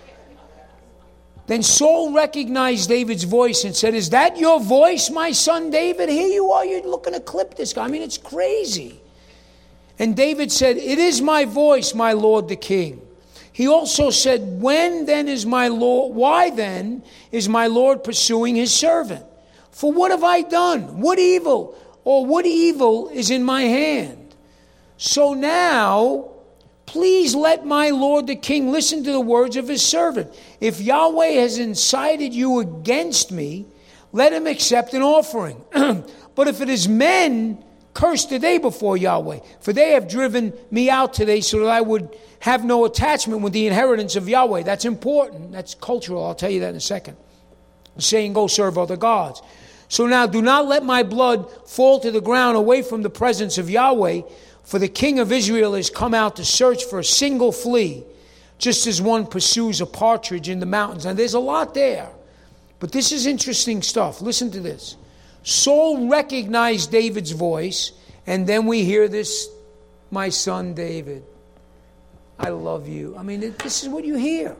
Then Saul recognized David's voice and said, is that your voice, my son David? Here you are, you're looking to clip this guy. I mean, it's crazy. And David said, it is my voice, my Lord the King. He also said, when then is my Lord, why then is my Lord pursuing his servant? For what have I done? What evil, or what evil is in my hand? So now, please let my Lord the King listen to the words of his servant. If Yahweh has incited you against me, let him accept an offering. But if it is men, curse today before Yahweh. For they have driven me out today so that I would have no attachment with the inheritance of Yahweh. That's important. That's cultural. I'll tell you that in a second. Saying, go serve other gods. So now do not let my blood fall to the ground away from the presence of Yahweh. For the king of Israel has come out to search for a single flea, just as one pursues a partridge in the mountains. And there's a lot there. But this is interesting stuff. Listen to this. Saul recognized David's voice, and then we hear this, my son David, I love you. I mean, this is what you hear.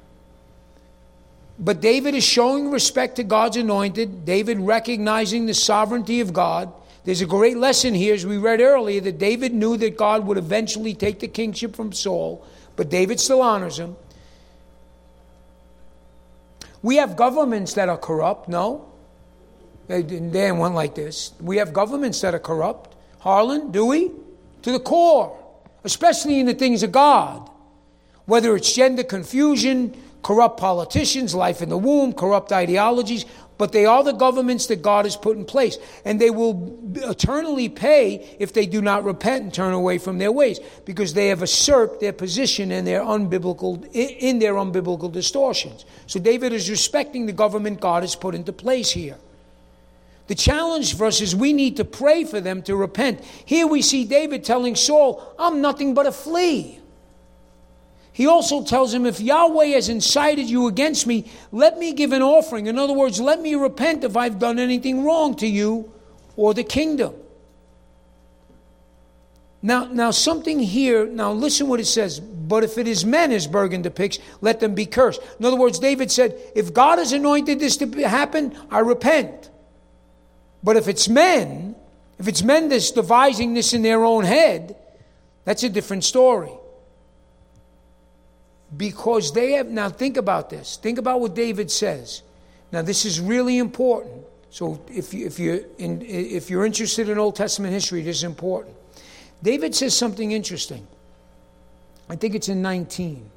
But David is showing respect to God's anointed. David recognizing the sovereignty of God. There's a great lesson here, as we read earlier, that David knew that God would eventually take the kingship from Saul, but David still honors him. We have governments that are corrupt, no? Dan went like this. We have governments that are corrupt. Harlan, do we? To the core, especially in the things of God. Whether it's gender confusion, corrupt politicians, life in the womb, corrupt ideologies, but they are the governments that God has put in place. And they will eternally pay if they do not repent and turn away from their ways, because they have usurped their position in their unbiblical, in their unbiblical distortions. So David is respecting the government God has put into place here. The challenge for us is we need to pray for them to repent. Here we see David telling Saul, I'm nothing but a flea. He also tells him, if Yahweh has incited you against me, let me give an offering. In other words, let me repent if I've done anything wrong to you or the kingdom. Now, now something here, now listen what it says. But if it is men, as Bergen depicts, let them be cursed. In other words, David said, if God has anointed this to happen, I repent. But if it's men, if it's men that's devising this in their own head, that's a different story. Because they have, now think about this. Think about what David says. Now this is really important. So if, you, if, you're, in, if you're interested in Old Testament history, this is important. David says something interesting. I think it's in nineteen.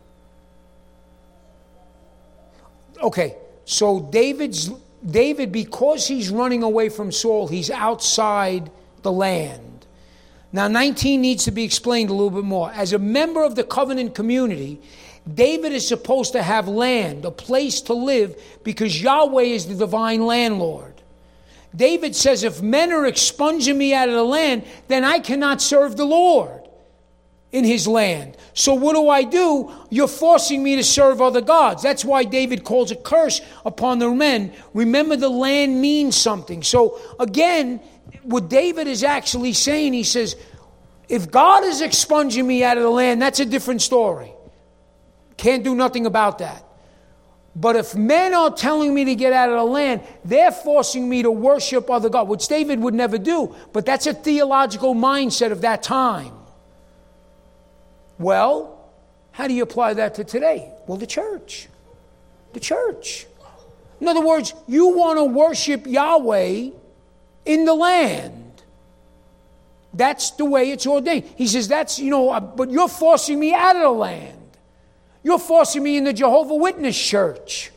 Okay, so David's, David, because he's running away from Saul, he's outside the land. Now nineteen needs to be explained a little bit more. As a member of the covenant community, David is supposed to have land, a place to live, because Yahweh is the divine landlord. David says, if men are expunging me out of the land, then I cannot serve the Lord in his land. So what do I do? You're forcing me to serve other gods. That's why David calls a curse upon the men. Remember, the land means something. So again, what David is actually saying, he says, if God is expunging me out of the land, that's a different story. Can't do nothing about that. But if men are telling me to get out of the land, they're forcing me to worship other gods, which David would never do. But that's a theological mindset of that time. Well, how do you apply that to today? Well, the church. The church. In other words, you want to worship Yahweh in the land. That's the way it's ordained. He says, that's, you know, but you're forcing me out of the land. You're forcing me in the Jehovah Witness church.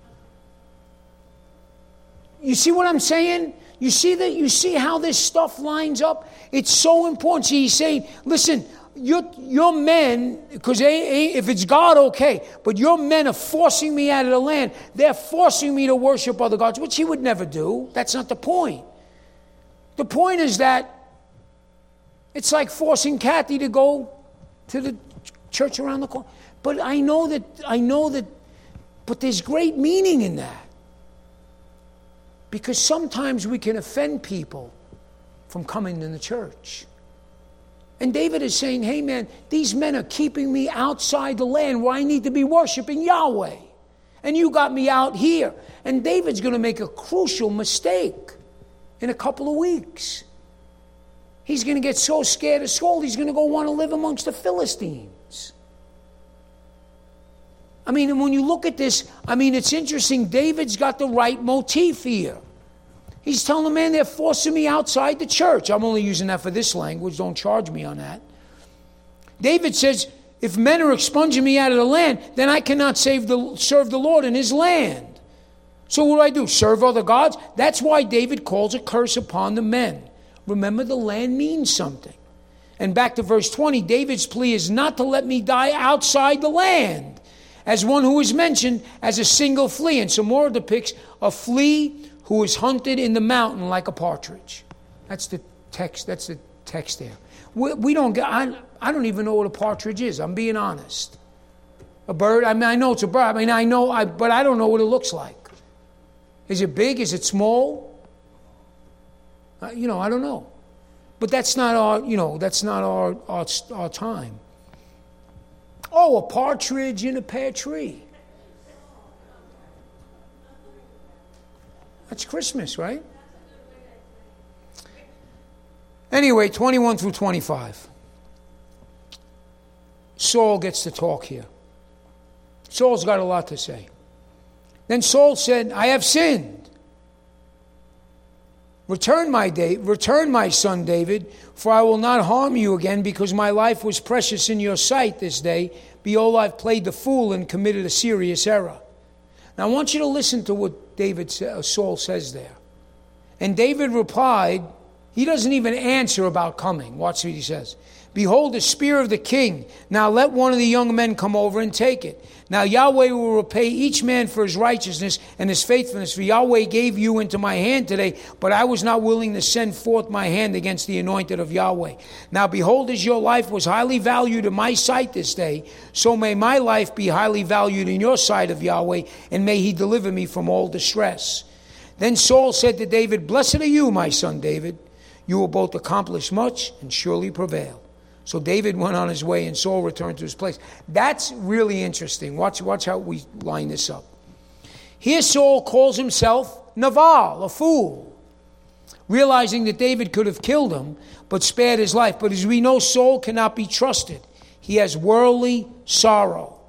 You see what I'm saying? You see that? You see how this stuff lines up? It's so important. See, he's saying, listen, your, your men, because if it's God, okay, but your men are forcing me out of the land. They're forcing me to worship other gods, which he would never do. That's not the point. The point is that it's like forcing Kathy to go to the church around the corner. But I know that, I know that, but there's great meaning in that. Because sometimes we can offend people from coming to the church. And David is saying, hey man, these men are keeping me outside the land where I need to be worshiping Yahweh. And you got me out here. And David's going to make a crucial mistake in a couple of weeks. He's going to get so scared of Saul, he's going to go want to live amongst the Philistines. I mean, when you look at this, I mean, it's interesting. David's got the right motif here. He's telling the man, they're forcing me outside the church. I'm only using that for this language. Don't charge me on that. David says, if men are expunging me out of the land, then I cannot save the, serve the Lord in his land. So what do I do? Serve other gods? That's why David calls a curse upon the men. Remember, the land means something. And back to verse twenty, David's plea is not to let me die outside the land, as one who is mentioned as a single flea. And some more depicts a flea who is hunted in the mountain like a partridge. That's the text. That's the text there. We, we don't get. I, I don't even know what a partridge is. I'm being honest. A bird. I mean, I know it's a bird. I mean, I know. I but I don't know what it looks like. Is it big? Is it small? Uh, you know, I don't know. But that's not our. You know, that's not our our, our time. Oh, a partridge in a pear tree. That's Christmas, right? Anyway, twenty-one through twenty-five. Saul gets to talk here. Saul's got a lot to say. Then Saul said, I have sinned. Return my day, return my son David, for I will not harm you again, because my life was precious in your sight this day, Behold, I've played the fool and committed a serious error. Now I want you to listen to what David, uh, Saul says there. And David replied, he doesn't even answer about coming. Watch what he says. Behold, the spear of the king. Now let one of the young men come over and take it. Now Yahweh will repay each man for his righteousness and his faithfulness. For Yahweh gave you into my hand today, but I was not willing to send forth my hand against the anointed of Yahweh. Now behold, as your life was highly valued in my sight this day, so may my life be highly valued in your sight of Yahweh, and may he deliver me from all distress. Then Saul said to David, Blessed are you, my son David. You will both accomplish much and surely prevail. So David went on his way and Saul returned to his place. That's really interesting. Watch, watch how we line this up. Here Saul calls himself Naval, a fool, realizing that David could have killed him but spared his life. But as we know, Saul cannot be trusted. He has worldly sorrow.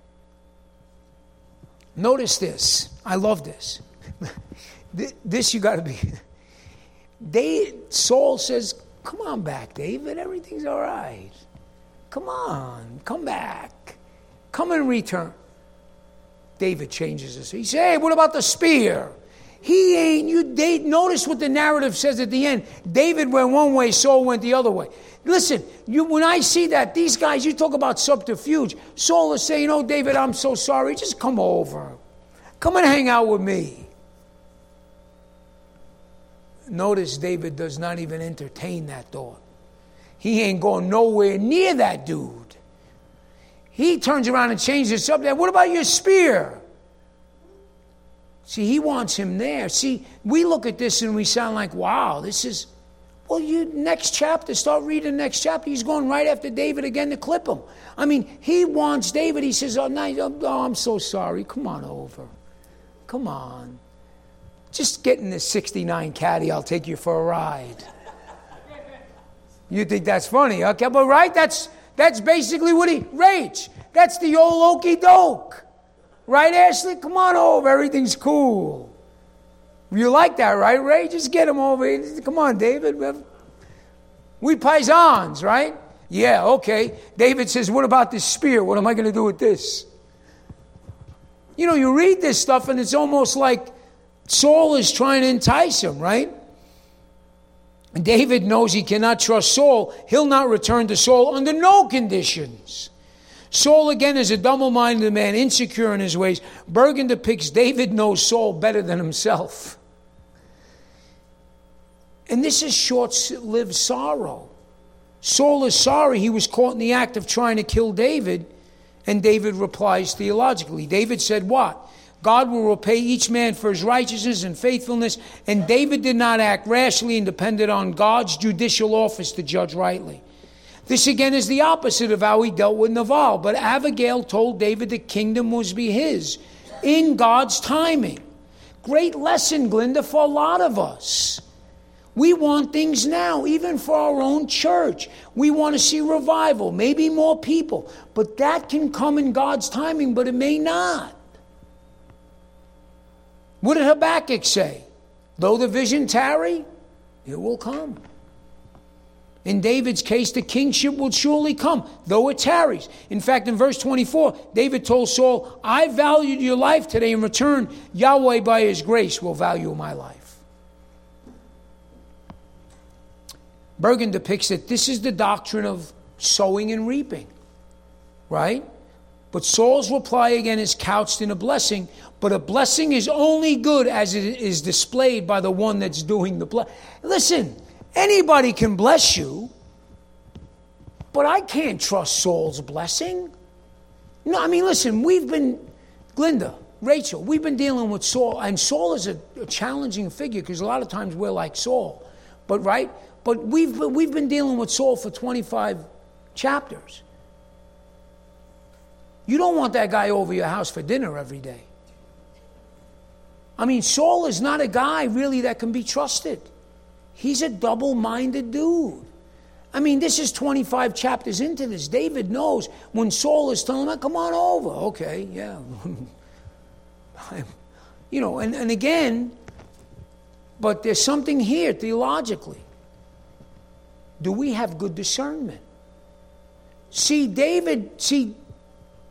Notice this. I love this. This you got to be. They, Saul says, come on back, David. Everything's all right. Come on. Come back. Come and return. David changes this. He says, hey, what about the spear? He ain't, you, they, notice what the narrative says at the end. David went one way, Saul went the other way. Listen, you, when I see that, these guys, you talk about subterfuge. Saul is saying, oh, David, I'm so sorry. Just come over. Come and hang out with me. Notice David does not even entertain that thought. He ain't going nowhere near that dude. He turns around and changes the subject. What about your spear? See, he wants him there. See, we look at this and we sound like, wow, this is, well, you next chapter, start reading the next chapter. He's going right after David again to clip him. I mean, he wants David. He says, oh, no, oh I'm so sorry. Come on over. Come on. Just get in this sixty-nine Caddy, I'll take you for a ride. You think that's funny, okay? But right, that's that's basically what he, Rach, that's the old okey doke. Right, Ashley? Come on over, everything's cool. You like that, right, Ray? Just get him over. Come on, David. We paisans, right? Yeah, okay. David says, what about this spear? What am I going to do with this? You know, you read this stuff and it's almost like Saul is trying to entice him, right? And David knows he cannot trust Saul. He'll not return to Saul under no conditions. Saul, again, is a double-minded man, insecure in his ways. Bergen depicts David knows Saul better than himself. And this is short-lived sorrow. Saul is sorry he was caught in the act of trying to kill David, and David replies theologically. David said what? God will repay each man for his righteousness and faithfulness. And David did not act rashly and depended on God's judicial office to judge rightly. This again is the opposite of how he dealt with Nabal. But Abigail told David the kingdom was be his in God's timing. Great lesson, Glinda, for a lot of us. We want things now, even for our own church. We want to see revival, maybe more people. But that can come in God's timing, but it may not. What did Habakkuk say? Though the vision tarry, it will come. In David's case, the kingship will surely come, though it tarries. In fact, in verse twenty-four, David told Saul, I valued your life today. In return, Yahweh by his grace will value my life. Bergen depicts that this is the doctrine of sowing and reaping, right? But Saul's reply again is couched in a blessing, but a blessing is only good as it is displayed by the one that's doing the blessing. Listen, anybody can bless you, but I can't trust Saul's blessing. No, I mean, listen, we've been, Glinda, Rachel, we've been dealing with Saul, and Saul is a, a challenging figure because a lot of times we're like Saul, but right? But we've we've been dealing with Saul for twenty-five chapters. You don't want that guy over your house for dinner every day. I mean, Saul is not a guy really that can be trusted. He's a double-minded dude. I mean, this is twenty-five chapters into this. David knows when Saul is telling him, come on over. Okay, yeah. you know, and, and again, but there's something here theologically. Do we have good discernment? See, David, see,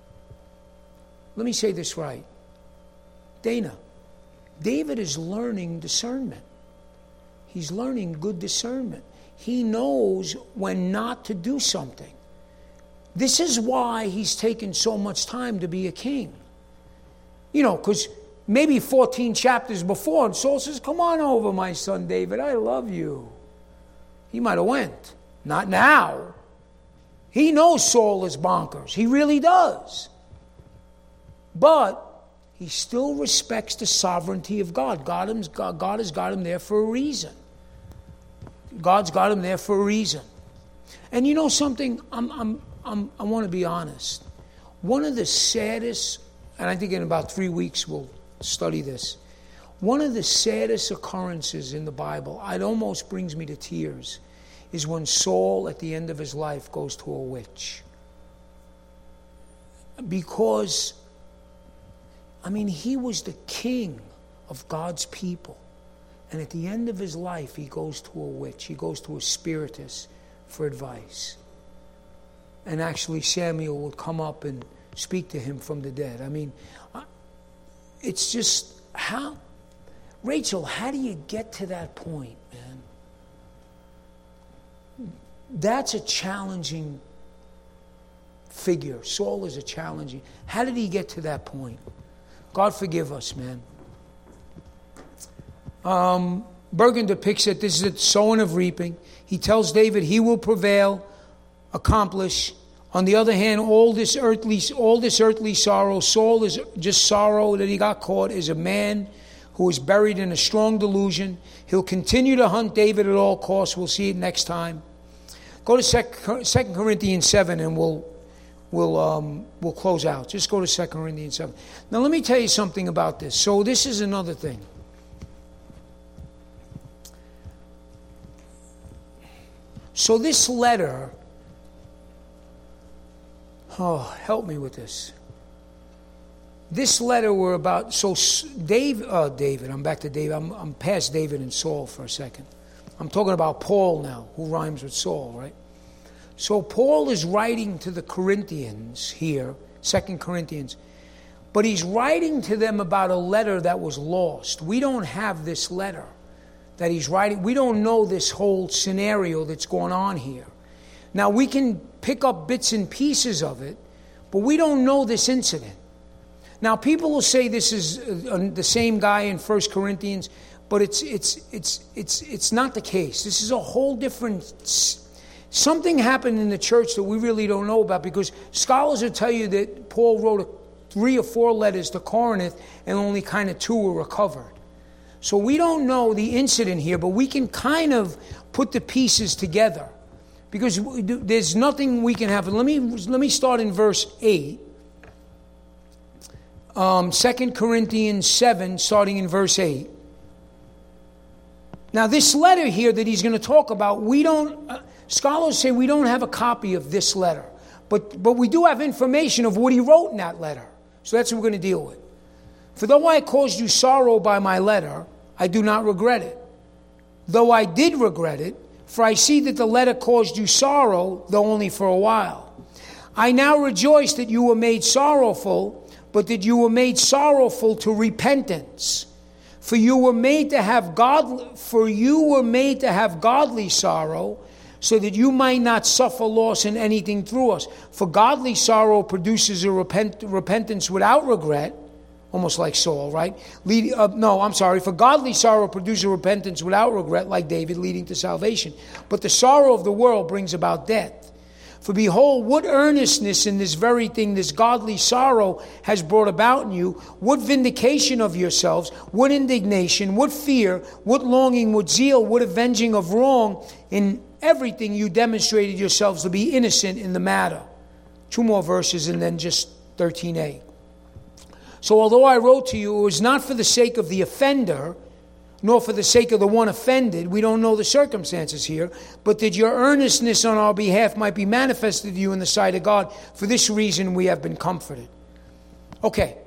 let me say this right. Dana, David is learning discernment. He's learning good discernment. He knows when not to do something. This is why he's taken so much time to be a king. You know, because maybe fourteen chapters before, and Saul says, come on over, my son David, I love you. He might have went. Not now. He knows Saul is bonkers. He really does. But he still respects the sovereignty of God. God, him, God, God has got him there for a reason. God's got him there for a reason. And you know something? I'm, I'm, I'm, I want to be honest. One of the saddest, and I think in about three weeks we'll study this, one of the saddest occurrences in the Bible, it almost brings me to tears, is when Saul, at the end of his life, goes to a witch. Because, I mean, he was the king of God's people. And at the end of his life, he goes to a witch. He goes to a spiritist for advice. And actually, Samuel would come up and speak to him from the dead. I mean, it's just, how, Rachel, how do you get to that point, man? That's a challenging figure. Saul is a challenging. How did he get to that point? God forgive us, man. Um, Bergen depicts it. This is the sowing of reaping. He tells David he will prevail, accomplish. On the other hand, all this earthly, all this earthly sorrow, Saul is just sorrow that he got caught, is a man who is buried in a strong delusion. He'll continue to hunt David at all costs. We'll see it next time. Go to Second Corinthians seven and we'll we'll um, we'll close out. Just go to Second Corinthians seven. Now let me tell you something about this. So this is another thing. So this letter, oh, help me with this. This letter we're about, so Dave, uh, David, I'm back to David. I'm, I'm past David and Saul for a second. I'm talking about Paul now, who rhymes with Saul, right? So Paul is writing to the Corinthians here, Second Corinthians, but he's writing to them about a letter that was lost. We don't have this letter that he's writing. We don't know this whole scenario that's going on here. Now, we can pick up bits and pieces of it, but we don't know this incident. Now, people will say this is uh, the same guy in First Corinthians, but it's it's it's it's it's not the case. This is a whole different. Something happened in the church that we really don't know about, because scholars will tell you that Paul wrote a, three or four letters to Corinth and only kind of two were recovered. So we don't know the incident here, but we can kind of put the pieces together, because there's nothing we can have. Let me let me start in verse eight. Um, Second Corinthians seven, starting in verse eight. Now, this letter here that he's going to talk about, we don't. Uh, scholars say we don't have a copy of this letter, but but we do have information of what he wrote in that letter. So that's what we're going to deal with. For though I caused you sorrow by my letter, I do not regret it. Though I did regret it, for I see that the letter caused you sorrow, though only for a while. I now rejoice that you were made sorrowful, but that you were made sorrowful to repentance. For you were made to have God, for you were made to have godly sorrow, so that you might not suffer loss in anything through us. For godly sorrow produces a repent, repentance without regret. Almost like Saul, right? Lead, uh, no, I'm sorry. For godly sorrow produces a repentance without regret, like David, leading to salvation. But the sorrow of the world brings about death. For behold, what earnestness in this very thing, this godly sorrow has brought about in you, what vindication of yourselves, what indignation, what fear, what longing, what zeal, what avenging of wrong. In everything you demonstrated yourselves to be innocent in the matter. Two more verses and then just thirteen a. So although I wrote to you, it was not for the sake of the offender, nor for the sake of the one offended. We don't know the circumstances here, but that your earnestness on our behalf might be manifested to you in the sight of God. For this reason we have been comforted. Okay.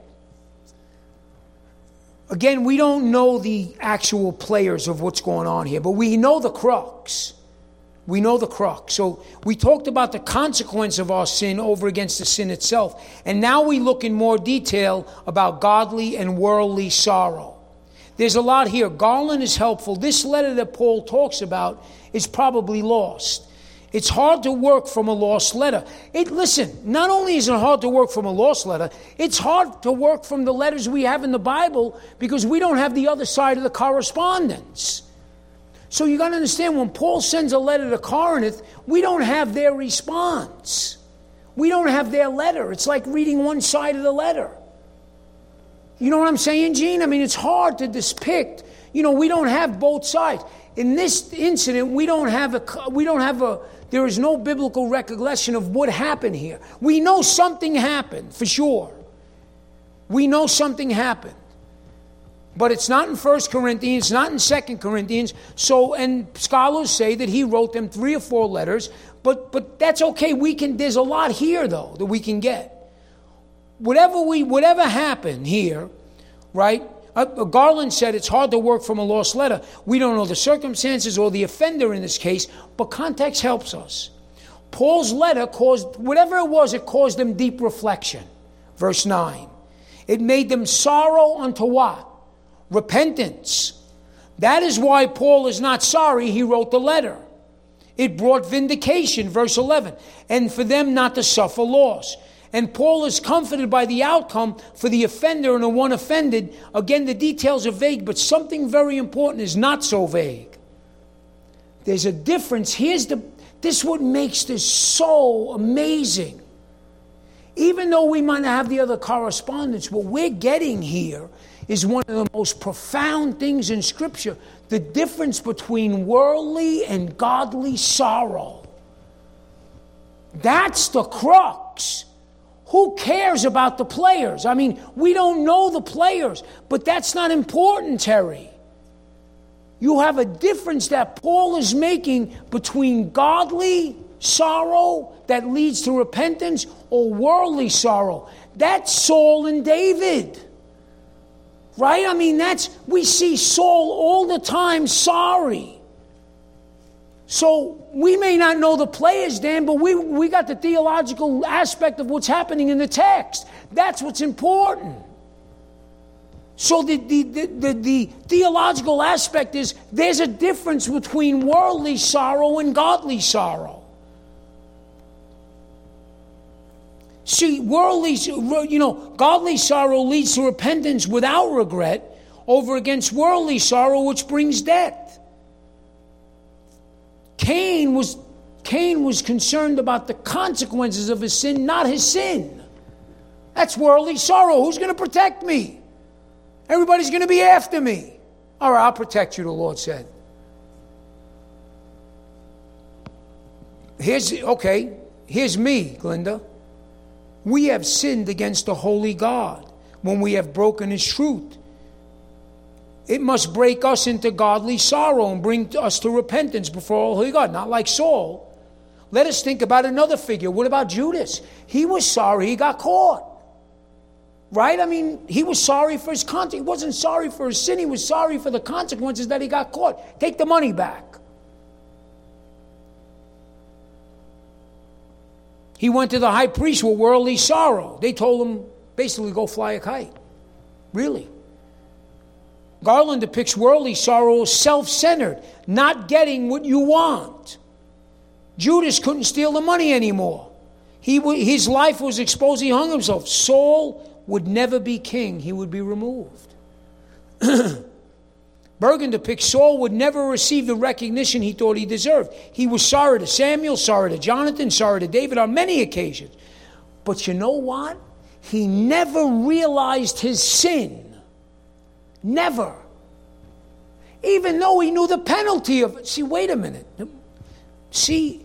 Again, we don't know the actual players of what's going on here, but we know the crux. We know the crux. So we talked about the consequence of our sin over against the sin itself. And now we look in more detail about godly and worldly sorrow. There's a lot here. Garland is helpful. This letter that Paul talks about is probably lost. It's hard to work from a lost letter. It, listen, not only is it hard to work from a lost letter, it's hard to work from the letters we have in the Bible because we don't have the other side of the correspondence. So you got to understand, when Paul sends a letter to Corinth, we don't have their response. We don't have their letter. It's like reading one side of the letter. You know what I'm saying, Gene? I mean, it's hard to depict. You know, we don't have both sides. In this incident, we don't have a, we don't have a, there is no biblical recollection of what happened here. We know something happened, for sure. We know something happened. But it's not in First Corinthians, it's not in Second Corinthians. So, and scholars say that he wrote them three or four letters. But but that's okay. We can. There's a lot here, though, that we can get. Whatever we, whatever happened here, right? Uh, Garland said it's hard to work from a lost letter. We don't know the circumstances or the offender in this case, but context helps us. Paul's letter caused, whatever it was, it caused them deep reflection. Verse nine. It made them sorrow unto what? Repentance. That is why Paul is not sorry he wrote the letter. It brought vindication, verse eleven, and for them not to suffer loss. And Paul is comforted by the outcome for the offender and the one offended. Again, the details are vague, but something very important is not so vague. There's a difference. Here's the, this is what makes this so amazing. Even though we might not have the other correspondence, what we're getting here is one of the most profound things in Scripture, the difference between worldly and godly sorrow. That's the crux. Who cares about the players? I mean, we don't know the players, but that's not important, Terry. You have a difference that Paul is making between godly sorrow that leads to repentance or worldly sorrow. That's Saul and David. Right? I mean, that's, we see Saul all the time sorry. So we may not know the players, Dan, but we, we got the theological aspect of what's happening in the text. That's what's important. So the, the, the, the, the theological aspect is there's a difference between worldly sorrow and godly sorrow. See, worldly, you know, godly sorrow leads to repentance without regret over against worldly sorrow, which brings death. Cain was, Cain was concerned about the consequences of his sin, not his sin. That's worldly sorrow. Who's going to protect me? Everybody's going to be after me. All right, I'll protect you, the Lord said. Here's, okay, here's me, Glenda. We have sinned against the holy God when we have broken his truth. It must break us into godly sorrow and bring us to repentance before holy God, not like Saul. Let us think about another figure. What about Judas? He was sorry he got caught. Right? I mean, he was sorry for his consequences. He wasn't sorry for his sin. He was sorry for the consequences that he got caught. Take the money back. He went to the high priest with worldly sorrow. They told him, basically, go fly a kite. Really. Garland depicts worldly sorrow as self-centered, not getting what you want. Judas couldn't steal the money anymore. He w- his life was exposed. He hung himself. Saul would never be king. He would be removed. Bergen depicts Saul would never receive the recognition he thought he deserved. He was sorry to Samuel, sorry to Jonathan, sorry to David on many occasions. But you know what? He never realized his sin. Never. Even though he knew the penalty of it. See, wait a minute. See,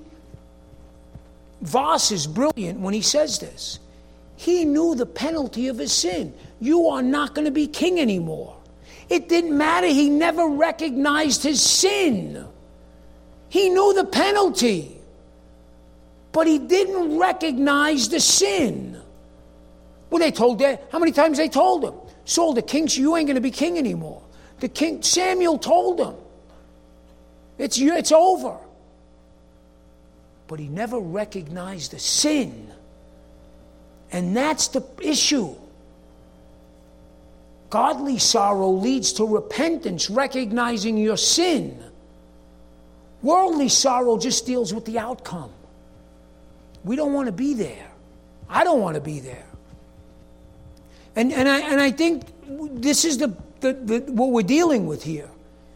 Voss is brilliant when he says this. He knew the penalty of his sin. You are not going to be king anymore. It didn't matter. He never recognized his sin. He knew the penalty, but he didn't recognize the sin. Well, they told that. How many times they told him? Saul, the king, you ain't going to be king anymore. The king, Samuel told him, it's it's over. but he never recognized the sin. And that's the issue. Godly sorrow leads to repentance, recognizing your sin. Worldly sorrow just deals with the outcome. We don't want to be there. I don't want to be there. And and I and I think this is the, the, the what we're dealing with here.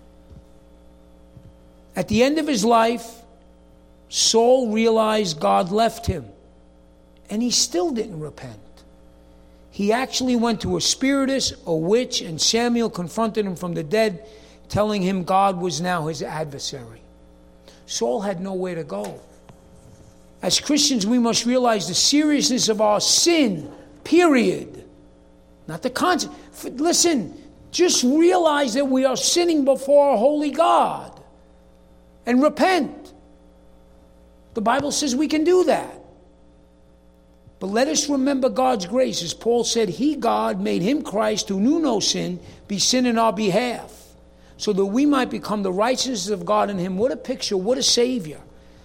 At the end of his life, Saul realized God left him, and he still didn't repent. He actually went to a spiritist, a witch, and Samuel confronted him from the dead, telling him God was now his adversary. Saul had nowhere to go. As Christians, we must realize the seriousness of our sin, period. Not the consequence. Listen, just realize that we are sinning before a holy God and repent. The Bible says we can do that. But let us remember God's grace. As Paul said, He, God, made Him, Christ, who knew no sin, be sin in our behalf, so that we might become the righteousness of God in Him. What a picture, what a Savior.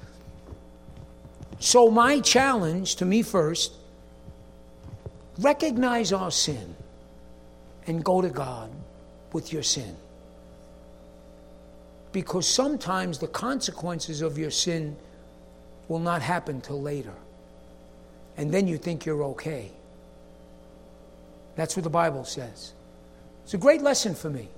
So my challenge to me first, recognize our sin and go to God with your sin. Because sometimes the consequences of your sin will not happen till later. And then you think you're okay. That's what the Bible says. It's a great lesson for me.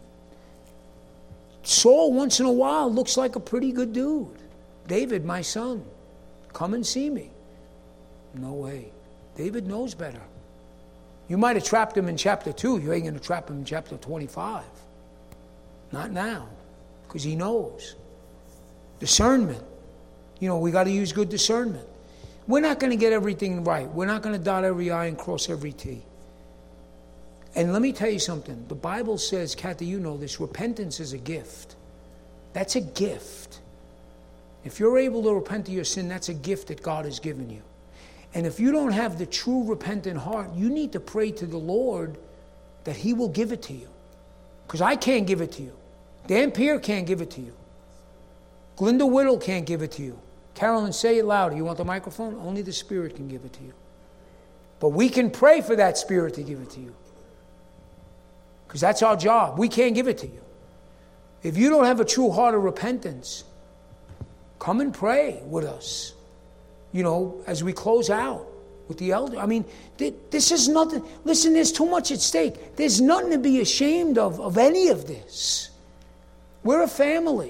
Saul, once in a while, looks like a pretty good dude. David, my son, come and see me. No way. David knows better. You might have trapped him in chapter two. You ain't going to trap him in chapter twenty-five. Not now, because he knows. Discernment. You know, we got to use good discernment. We're not going to get everything right. We're not going to dot every I and cross every T. And let me tell you something. The Bible says, Kathy, you know this, repentance is a gift. That's a gift. If you're able to repent of your sin, that's a gift that God has given you. And if you don't have the true repentant heart, you need to pray to the Lord that He will give it to you. Because I can't give it to you. Dan Pierre can't give it to you. Glinda Whittle can't give it to you. Carolyn, say it louder. You want the microphone? Only the Spirit can give it to you. But we can pray for that Spirit to give it to you. Because that's our job. We can't give it to you. If you don't have a true heart of repentance, come and pray with us. You know, as we close out with the elder. I mean, th- this is nothing. Listen, there's too much at stake. There's nothing to be ashamed of, of any of this. We're a family.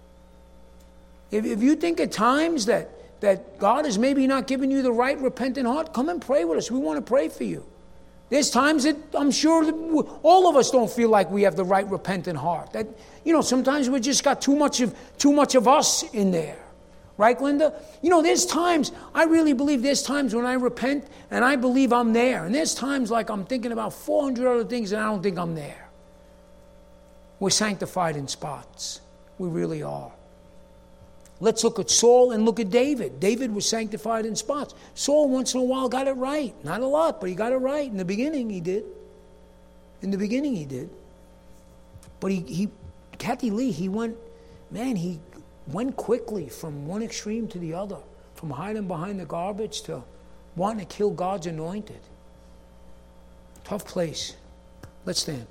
If, if you think at times that, that God is maybe not giving you the right repentant heart, come and pray with us. We want to pray for you. There's times that I'm sure that all of us don't feel like we have the right repentant heart. That, you know, sometimes we just got too much of too much of us in there. Right, Linda? You know, there's times, I really believe there's times when I repent and I believe I'm there. And there's times like I'm thinking about four hundred other things and I don't think I'm there. We're sanctified in spots. We really are. Let's look at Saul and look at David. David was sanctified in spots. Saul once in a while got it right. Not a lot, but he got it right. In the beginning he did. In the beginning he did. But he, he Kathy Lee, he went, man, he went quickly from one extreme to the other. From hiding behind the garbage to wanting to kill God's anointed. Tough place. Let's stand.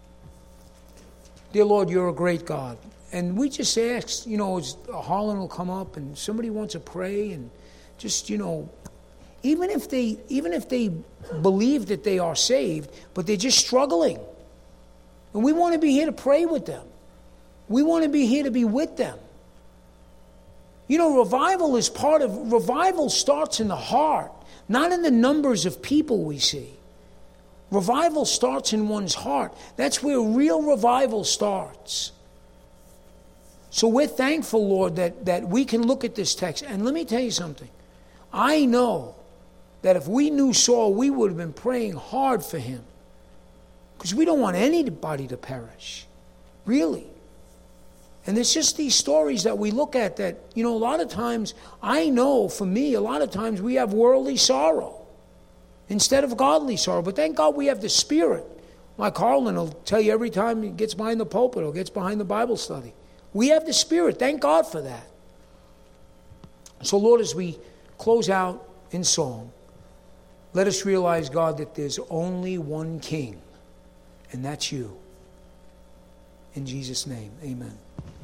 Dear Lord, you're a great God. And we just ask, you know, as Harlan will come up and somebody wants to pray and just, you know, even if they even if they believe that they are saved, but they're just struggling. And we want to be here to pray with them. We want to be here to be with them. You know, revival is part of, revival starts in the heart, not in the numbers of people we see. Revival starts in one's heart. That's where real revival starts. So we're thankful, Lord, that, that we can look at this text. And let me tell you something. I know that if we knew Saul, we would have been praying hard for him. Because we don't want anybody to perish. Really. And it's just these stories that we look at that, you know, a lot of times, I know for me, a lot of times we have worldly sorrow instead of godly sorrow. But thank God we have the Spirit. Like Harlan will tell you every time he gets behind the pulpit or gets behind the Bible study. We have the Spirit. Thank God for that. So, Lord, as we close out in song, let us realize, God, that there's only one King, and that's you. In Jesus' name, amen.